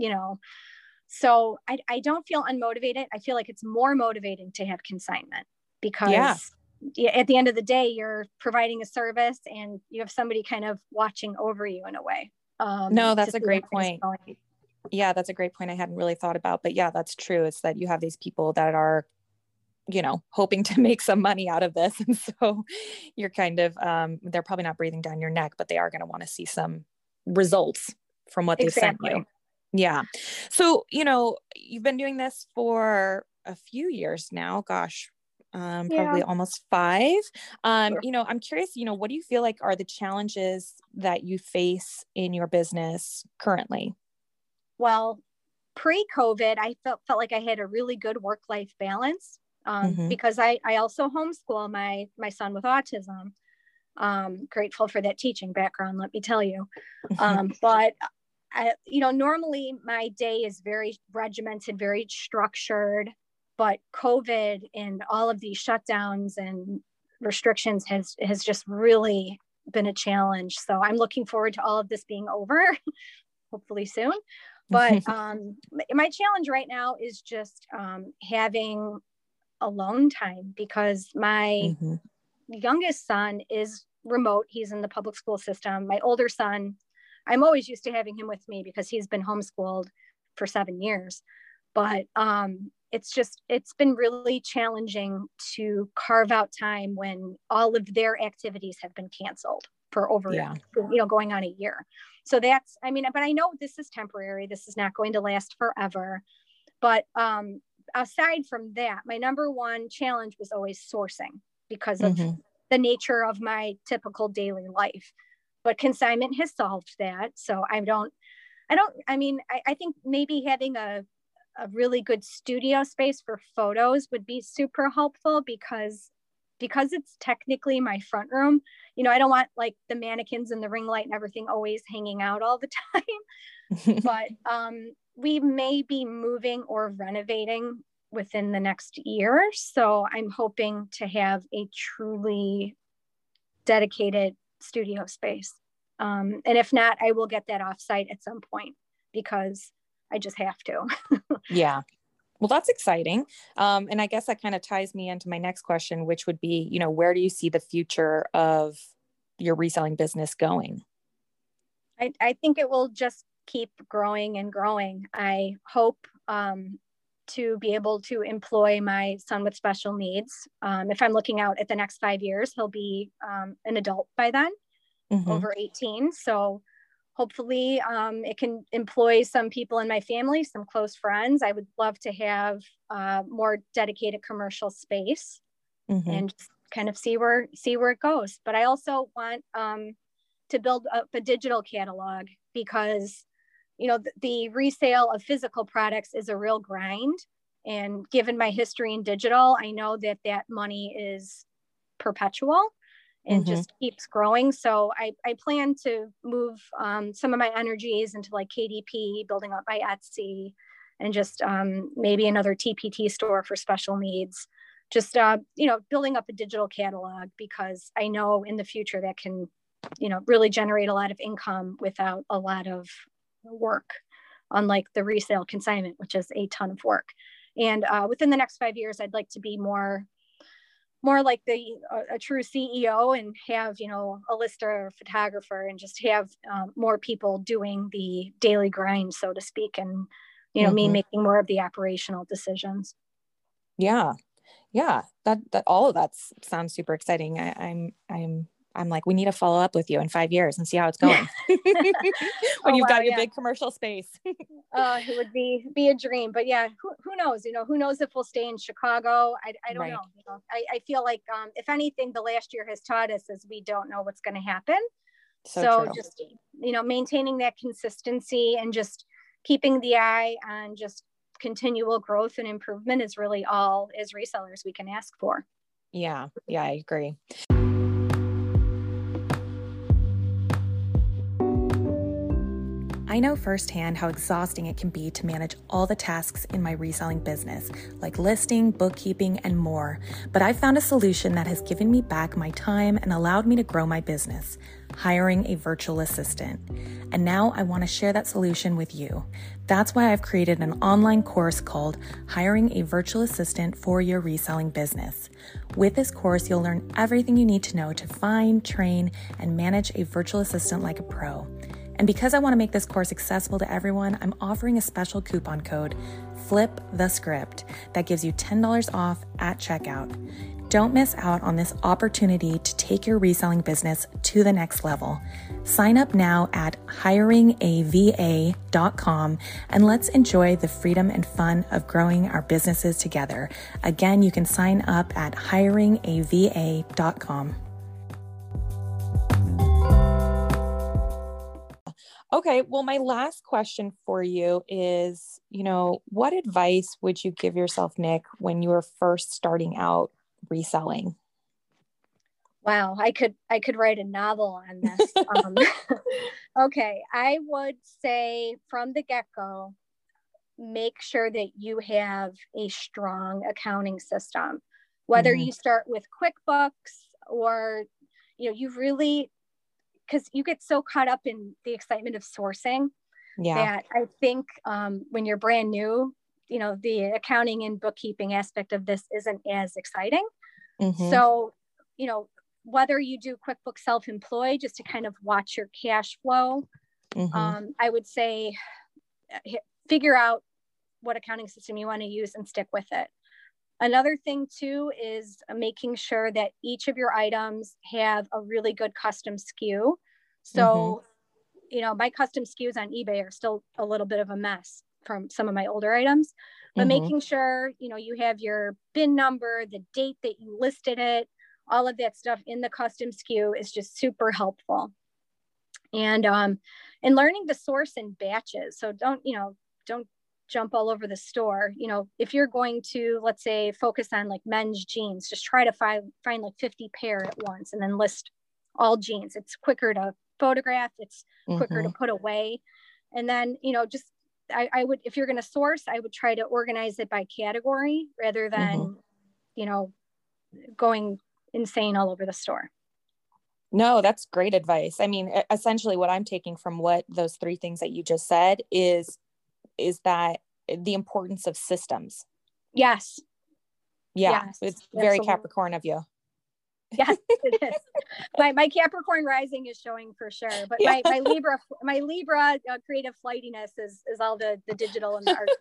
So I don't feel unmotivated. I feel like it's more motivating to have consignment because at the end of the day, you're providing a service and you have somebody kind of watching over you in a way. No, that's a great point. Yeah, that's a great point I hadn't really thought about. But yeah, that's true. It's that you have these people that are, hoping to make some money out of this. And so you're kind of, they're probably not breathing down your neck, but they are going to want to see some results from what they've sent you. Yeah. So, you've been doing this for a few years now, gosh, probably almost 5. I'm curious, what do you feel like are the challenges that you face in your business currently? Well, pre-COVID, I felt like I had a really good work-life balance because I also homeschool my son with autism. Grateful for that teaching background, let me tell you. But normally my day is very regimented, very structured, but COVID and all of these shutdowns and restrictions has just really been a challenge. So I'm looking forward to all of this being over, hopefully soon. But my challenge right now is just having alone time, because my youngest son is remote. He's in the public school system. My older son, I'm always used to having him with me because he's been homeschooled for 7 years. But it's been really challenging to carve out time when all of their activities have been canceled for over, going on a year. So but I know this is temporary. This is not going to last forever. But aside from that, my number one challenge was always sourcing, because of the nature of my typical daily life. But consignment has solved that. So I think maybe having a really good studio space for photos would be super helpful, because it's technically my front room. I don't want like the mannequins and the ring light and everything always hanging out all the time. But we may be moving or renovating within the next year. So I'm hoping to have a truly dedicated studio space. And if not, I will get that offsite at some point, because I just have to. Yeah. Well, that's exciting. And I guess that kind of ties me into my next question, which would be, where do you see the future of your reselling business going? I think it will just keep growing and growing. I hope to be able to employ my son with special needs. If I'm looking out at the next 5 years, he'll be an adult by then, over 18. So hopefully it can employ some people in my family, some close friends. I would love to have more dedicated commercial space and kind of see where it goes. But I also want to build up a digital catalog, because the resale of physical products is a real grind. And given my history in digital, I know that money is perpetual and just keeps growing. So I plan to move some of my energies into like KDP, building up my Etsy, and just maybe another TPT store for special needs. Just, building up a digital catalog, because I know in the future that can, really generate a lot of income without a lot of work, unlike the resale consignment, which is a ton of work. And within the next 5 years, I'd like to be more like a true CEO, and have, a lister or photographer, and just have more people doing the daily grind, so to speak. And, me making more of the operational decisions. Yeah. Yeah. That all of that sounds super exciting. I'm like, we need to follow up with you in 5 years and see how it's going. When you've got your big commercial space. It would be a dream, but yeah, who knows, who knows if we'll stay in Chicago. I don't know. I feel like, if anything, the last year has taught us is we don't know what's going to happen. So just, maintaining that consistency and just keeping the eye on just continual growth and improvement is really all as resellers we can ask for. Yeah. Yeah, I agree. I know firsthand how exhausting it can be to manage all the tasks in my reselling business, like listing, bookkeeping, and more. But I've found a solution that has given me back my time and allowed me to grow my business: hiring a virtual assistant. And now I want to share that solution with you. That's why I've created an online course called Hiring a Virtual Assistant for Your Reselling Business. With this course, you'll learn everything you need to know to find, train, and manage a virtual assistant like a pro. And because I want to make this course accessible to everyone, I'm offering a special coupon code, Flip the Script, that gives you $10 off at checkout. Don't miss out on this opportunity to take your reselling business to the next level. Sign up now at hiringava.com, and let's enjoy the freedom and fun of growing our businesses together. Again, you can sign up at hiringava.com. Okay, well, my last question for you is, what advice would you give yourself, Nick, when you were first starting out reselling? Wow, I could write a novel on this. Okay, I would say from the get-go, make sure that you have a strong accounting system. Whether Mm-hmm. you start with QuickBooks or, you really, because you get so caught up in the excitement of sourcing Yeah. that I think when you're brand new, the accounting and bookkeeping aspect of this isn't as exciting. Mm-hmm. So, you know, whether you do QuickBooks Self-Employed just to kind of watch your cash flow, Mm-hmm. I would say figure out what accounting system you want to use and stick with it. Another thing too is making sure that each of your items have a really good custom SKU. Mm-hmm. So, my custom SKUs on eBay are still a little bit of a mess from some of my older items, but Mm-hmm. making sure, you have your bin number, the date that you listed it, all of that stuff in the custom SKU is just super helpful. And learning to source in batches. So don't jump all over the store. If you're going to, let's say, focus on like men's jeans, just try to find like 50 pair at once and then list all jeans. It's quicker to photograph, it's quicker Mm-hmm. to put away. And then, just I would, if you're going to source, I would try to organize it by category rather Mm-hmm. than, going insane all over the store. No, that's great advice. I mean, essentially what I'm taking from what those three things that you just said is that the importance of systems. Yes. Yeah. Yes, It's very absolutely. Capricorn of you. Yes, it is. My Capricorn rising is showing for sure, but Yeah. my Libra creative flightiness is all the digital and the art.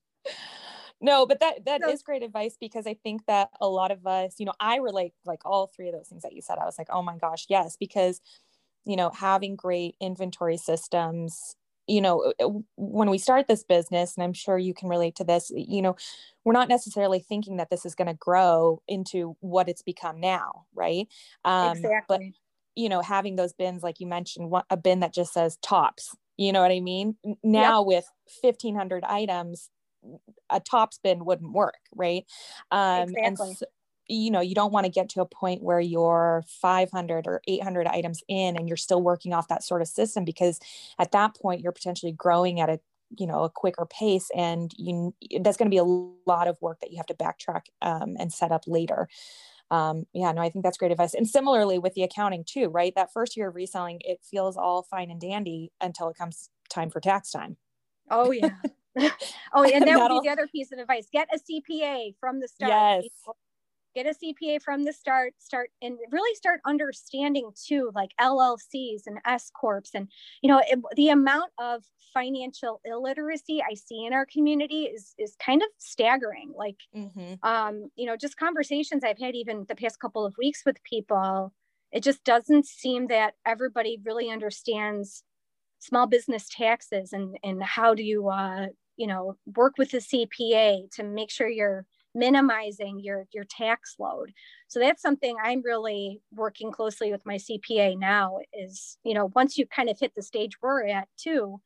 No, but that is great advice, because I think that a lot of us, I relate like all three of those things that you said. I was like, oh my gosh, yes, because, having great inventory systems, when we start this business, and I'm sure you can relate to this, we're not necessarily thinking that this is going to grow into what it's become now. Right. Exactly. But, having those bins, like you mentioned, a bin that just says tops, you know what I mean? Now with 1,500 items, a tops bin wouldn't work. Right. Exactly. And so, you don't want to get to a point where you're 500 or 800 items in and you're still working off that sort of system, because at that point you're potentially growing at a quicker pace, and that's going to be a lot of work that you have to backtrack and set up later. Yeah, no, I think that's great advice. And similarly with the accounting too, right? That first year of reselling, it feels all fine and dandy until it comes time for tax time. Oh yeah. Oh, and that would be the other piece of advice. Get a CPA from the start. Yes. Get a CPA from the start and really start understanding too, like LLCs and S Corps. And, the amount of financial illiteracy I see in our community is kind of staggering. Like, just conversations I've had even the past couple of weeks with people, it just doesn't seem that everybody really understands small business taxes and how do you, work with the CPA to make sure you're minimizing your tax load. So that's something I'm really working closely with my CPA now is, once you kind of hit the stage we're at too,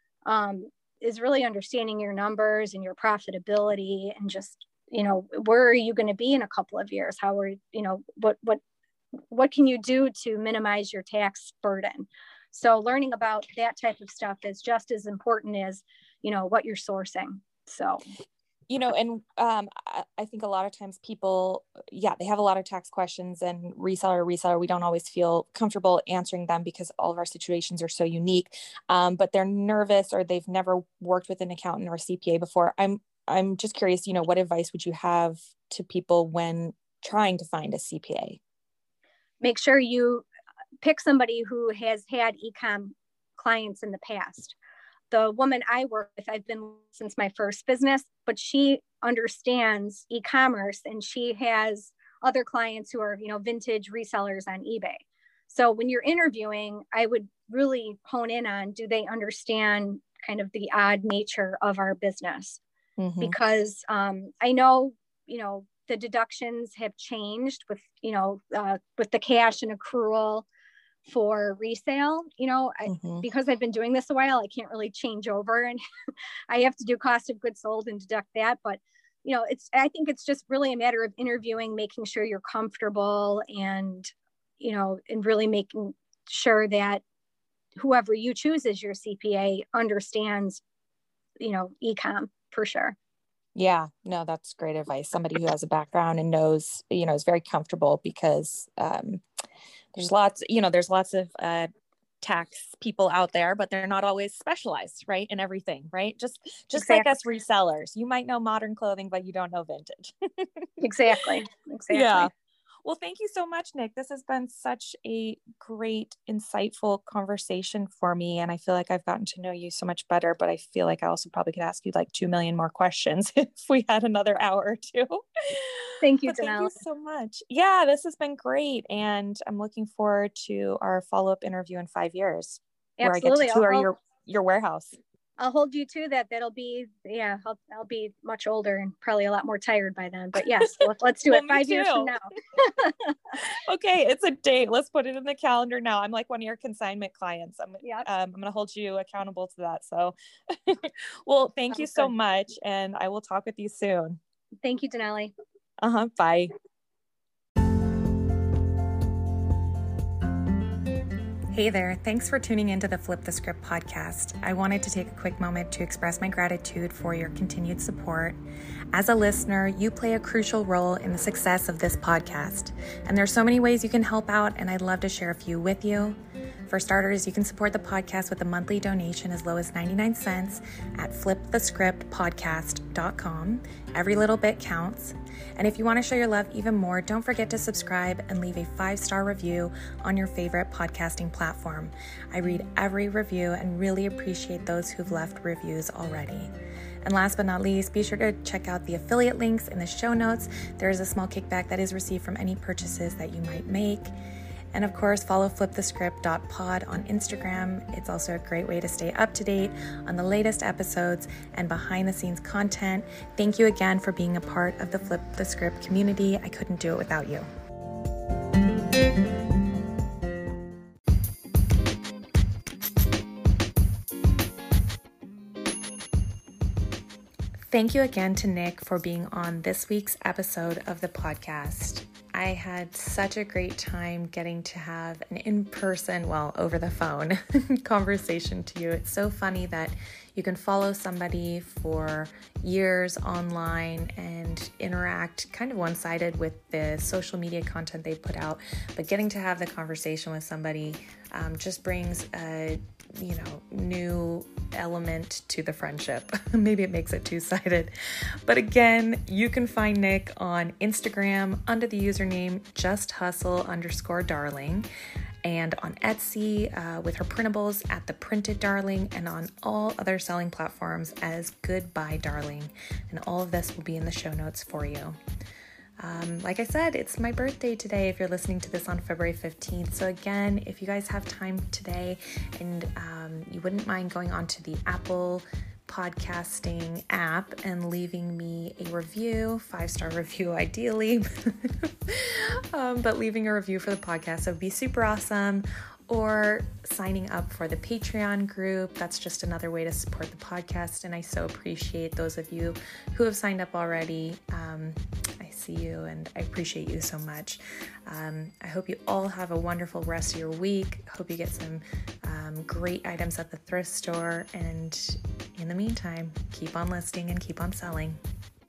is really understanding your numbers and your profitability and just, where are you going to be in a couple of years? How are, what can you do to minimize your tax burden? So learning about that type of stuff is just as important as, what you're sourcing. So and I think a lot of times people, they have a lot of tax questions, and reseller, we don't always feel comfortable answering them because all of our situations are so unique. But they're nervous, or they've never worked with an accountant or CPA before. I'm just curious, what advice would you have to people when trying to find a CPA? Make sure you pick somebody who has had e-com clients in the past. The woman I work with, I've been since my first business, but she understands e-commerce and she has other clients who are, vintage resellers on eBay. So when you're interviewing, I would really hone in on, do they understand kind of the odd nature of our business? Mm-hmm. Because I know, the deductions have changed with the cash and accrual for resale, because I've been doing this a while, I can't really change over and I have to do cost of goods sold and deduct that. But, I think it's just really a matter of interviewing, making sure you're comfortable and, and really making sure that whoever you choose as your CPA understands, e-com for sure. Yeah, no, that's great advice. Somebody who has a background and knows, is very comfortable, because there's lots of tax people out there, but they're not always specialized, right, in everything, right? Just Exactly. Like us resellers, you might know modern clothing, but you don't know vintage. Exactly. Yeah. Well, thank you so much, Nick. This has been such a great, insightful conversation for me. And I feel like I've gotten to know you so much better, but I feel like I also probably could ask you like 2 million more questions if we had another hour or two. Thank you, But thank Denali. you so much. Yeah, this has been great. And I'm looking forward to our follow-up interview in 5 years. Absolutely. Where I get to tour your warehouse. I'll hold you to that. That'll be, I'll be much older and probably a lot more tired by then, but yes, let's do it 5 years from now. Okay. It's a date. Let's put it in the calendar now. I'm like one of your consignment clients. I'm going to hold you accountable to that. So, well, thank you so much. And I will talk with you soon. Thank you, Denali. Bye. Hey there, thanks for tuning into the Flip the Script podcast. I wanted to take a quick moment to express my gratitude for your continued support. As a listener, you play a crucial role in the success of this podcast, and there's so many ways you can help out, and I'd love to share a few with you. For starters, you can support the podcast with a monthly donation as low as 99 cents at flipthescriptpodcast.com. Every little bit counts. And if you want to show your love even more, don't forget to subscribe and leave a 5-star review on your favorite podcasting platform. I read every review and really appreciate those who've left reviews already. And last but not least, be sure to check out the affiliate links in the show notes. There is a small kickback that is received from any purchases that you might make. And of course, follow flipthescript.pod on Instagram. It's also a great way to stay up to date on the latest episodes and behind the scenes content. Thank you again for being a part of the Flip the Script community. I couldn't do it without you. Thank you again to Nick for being on this week's episode of the podcast. I had such a great time getting to have an in-person, over the phone conversation to you. It's so funny that you can follow somebody for years online and interact kind of one-sided with the social media content they put out, but getting to have the conversation with somebody just brings a new element to the friendship. Maybe it makes it two-sided. But again, you can find Nick on Instagram under the username justhustle_darling, and on Etsy with her printables at The Printed Darling, and on all other selling platforms as Goodbye Darling. And all of this will be in the show notes for you. Like I said, it's my birthday today if you're listening to this on February 15th. So again, if you guys have time today and you wouldn't mind going onto the Apple podcasting app and leaving me a review, 5-star review ideally, but leaving a review for the podcast, that would be super awesome. Or signing up for the Patreon group. That's just another way to support the podcast. And I so appreciate those of you who have signed up already. I see you and I appreciate you so much. I hope you all have a wonderful rest of your week. Hope you get some great items at the thrift store. And in the meantime, keep on listing and keep on selling.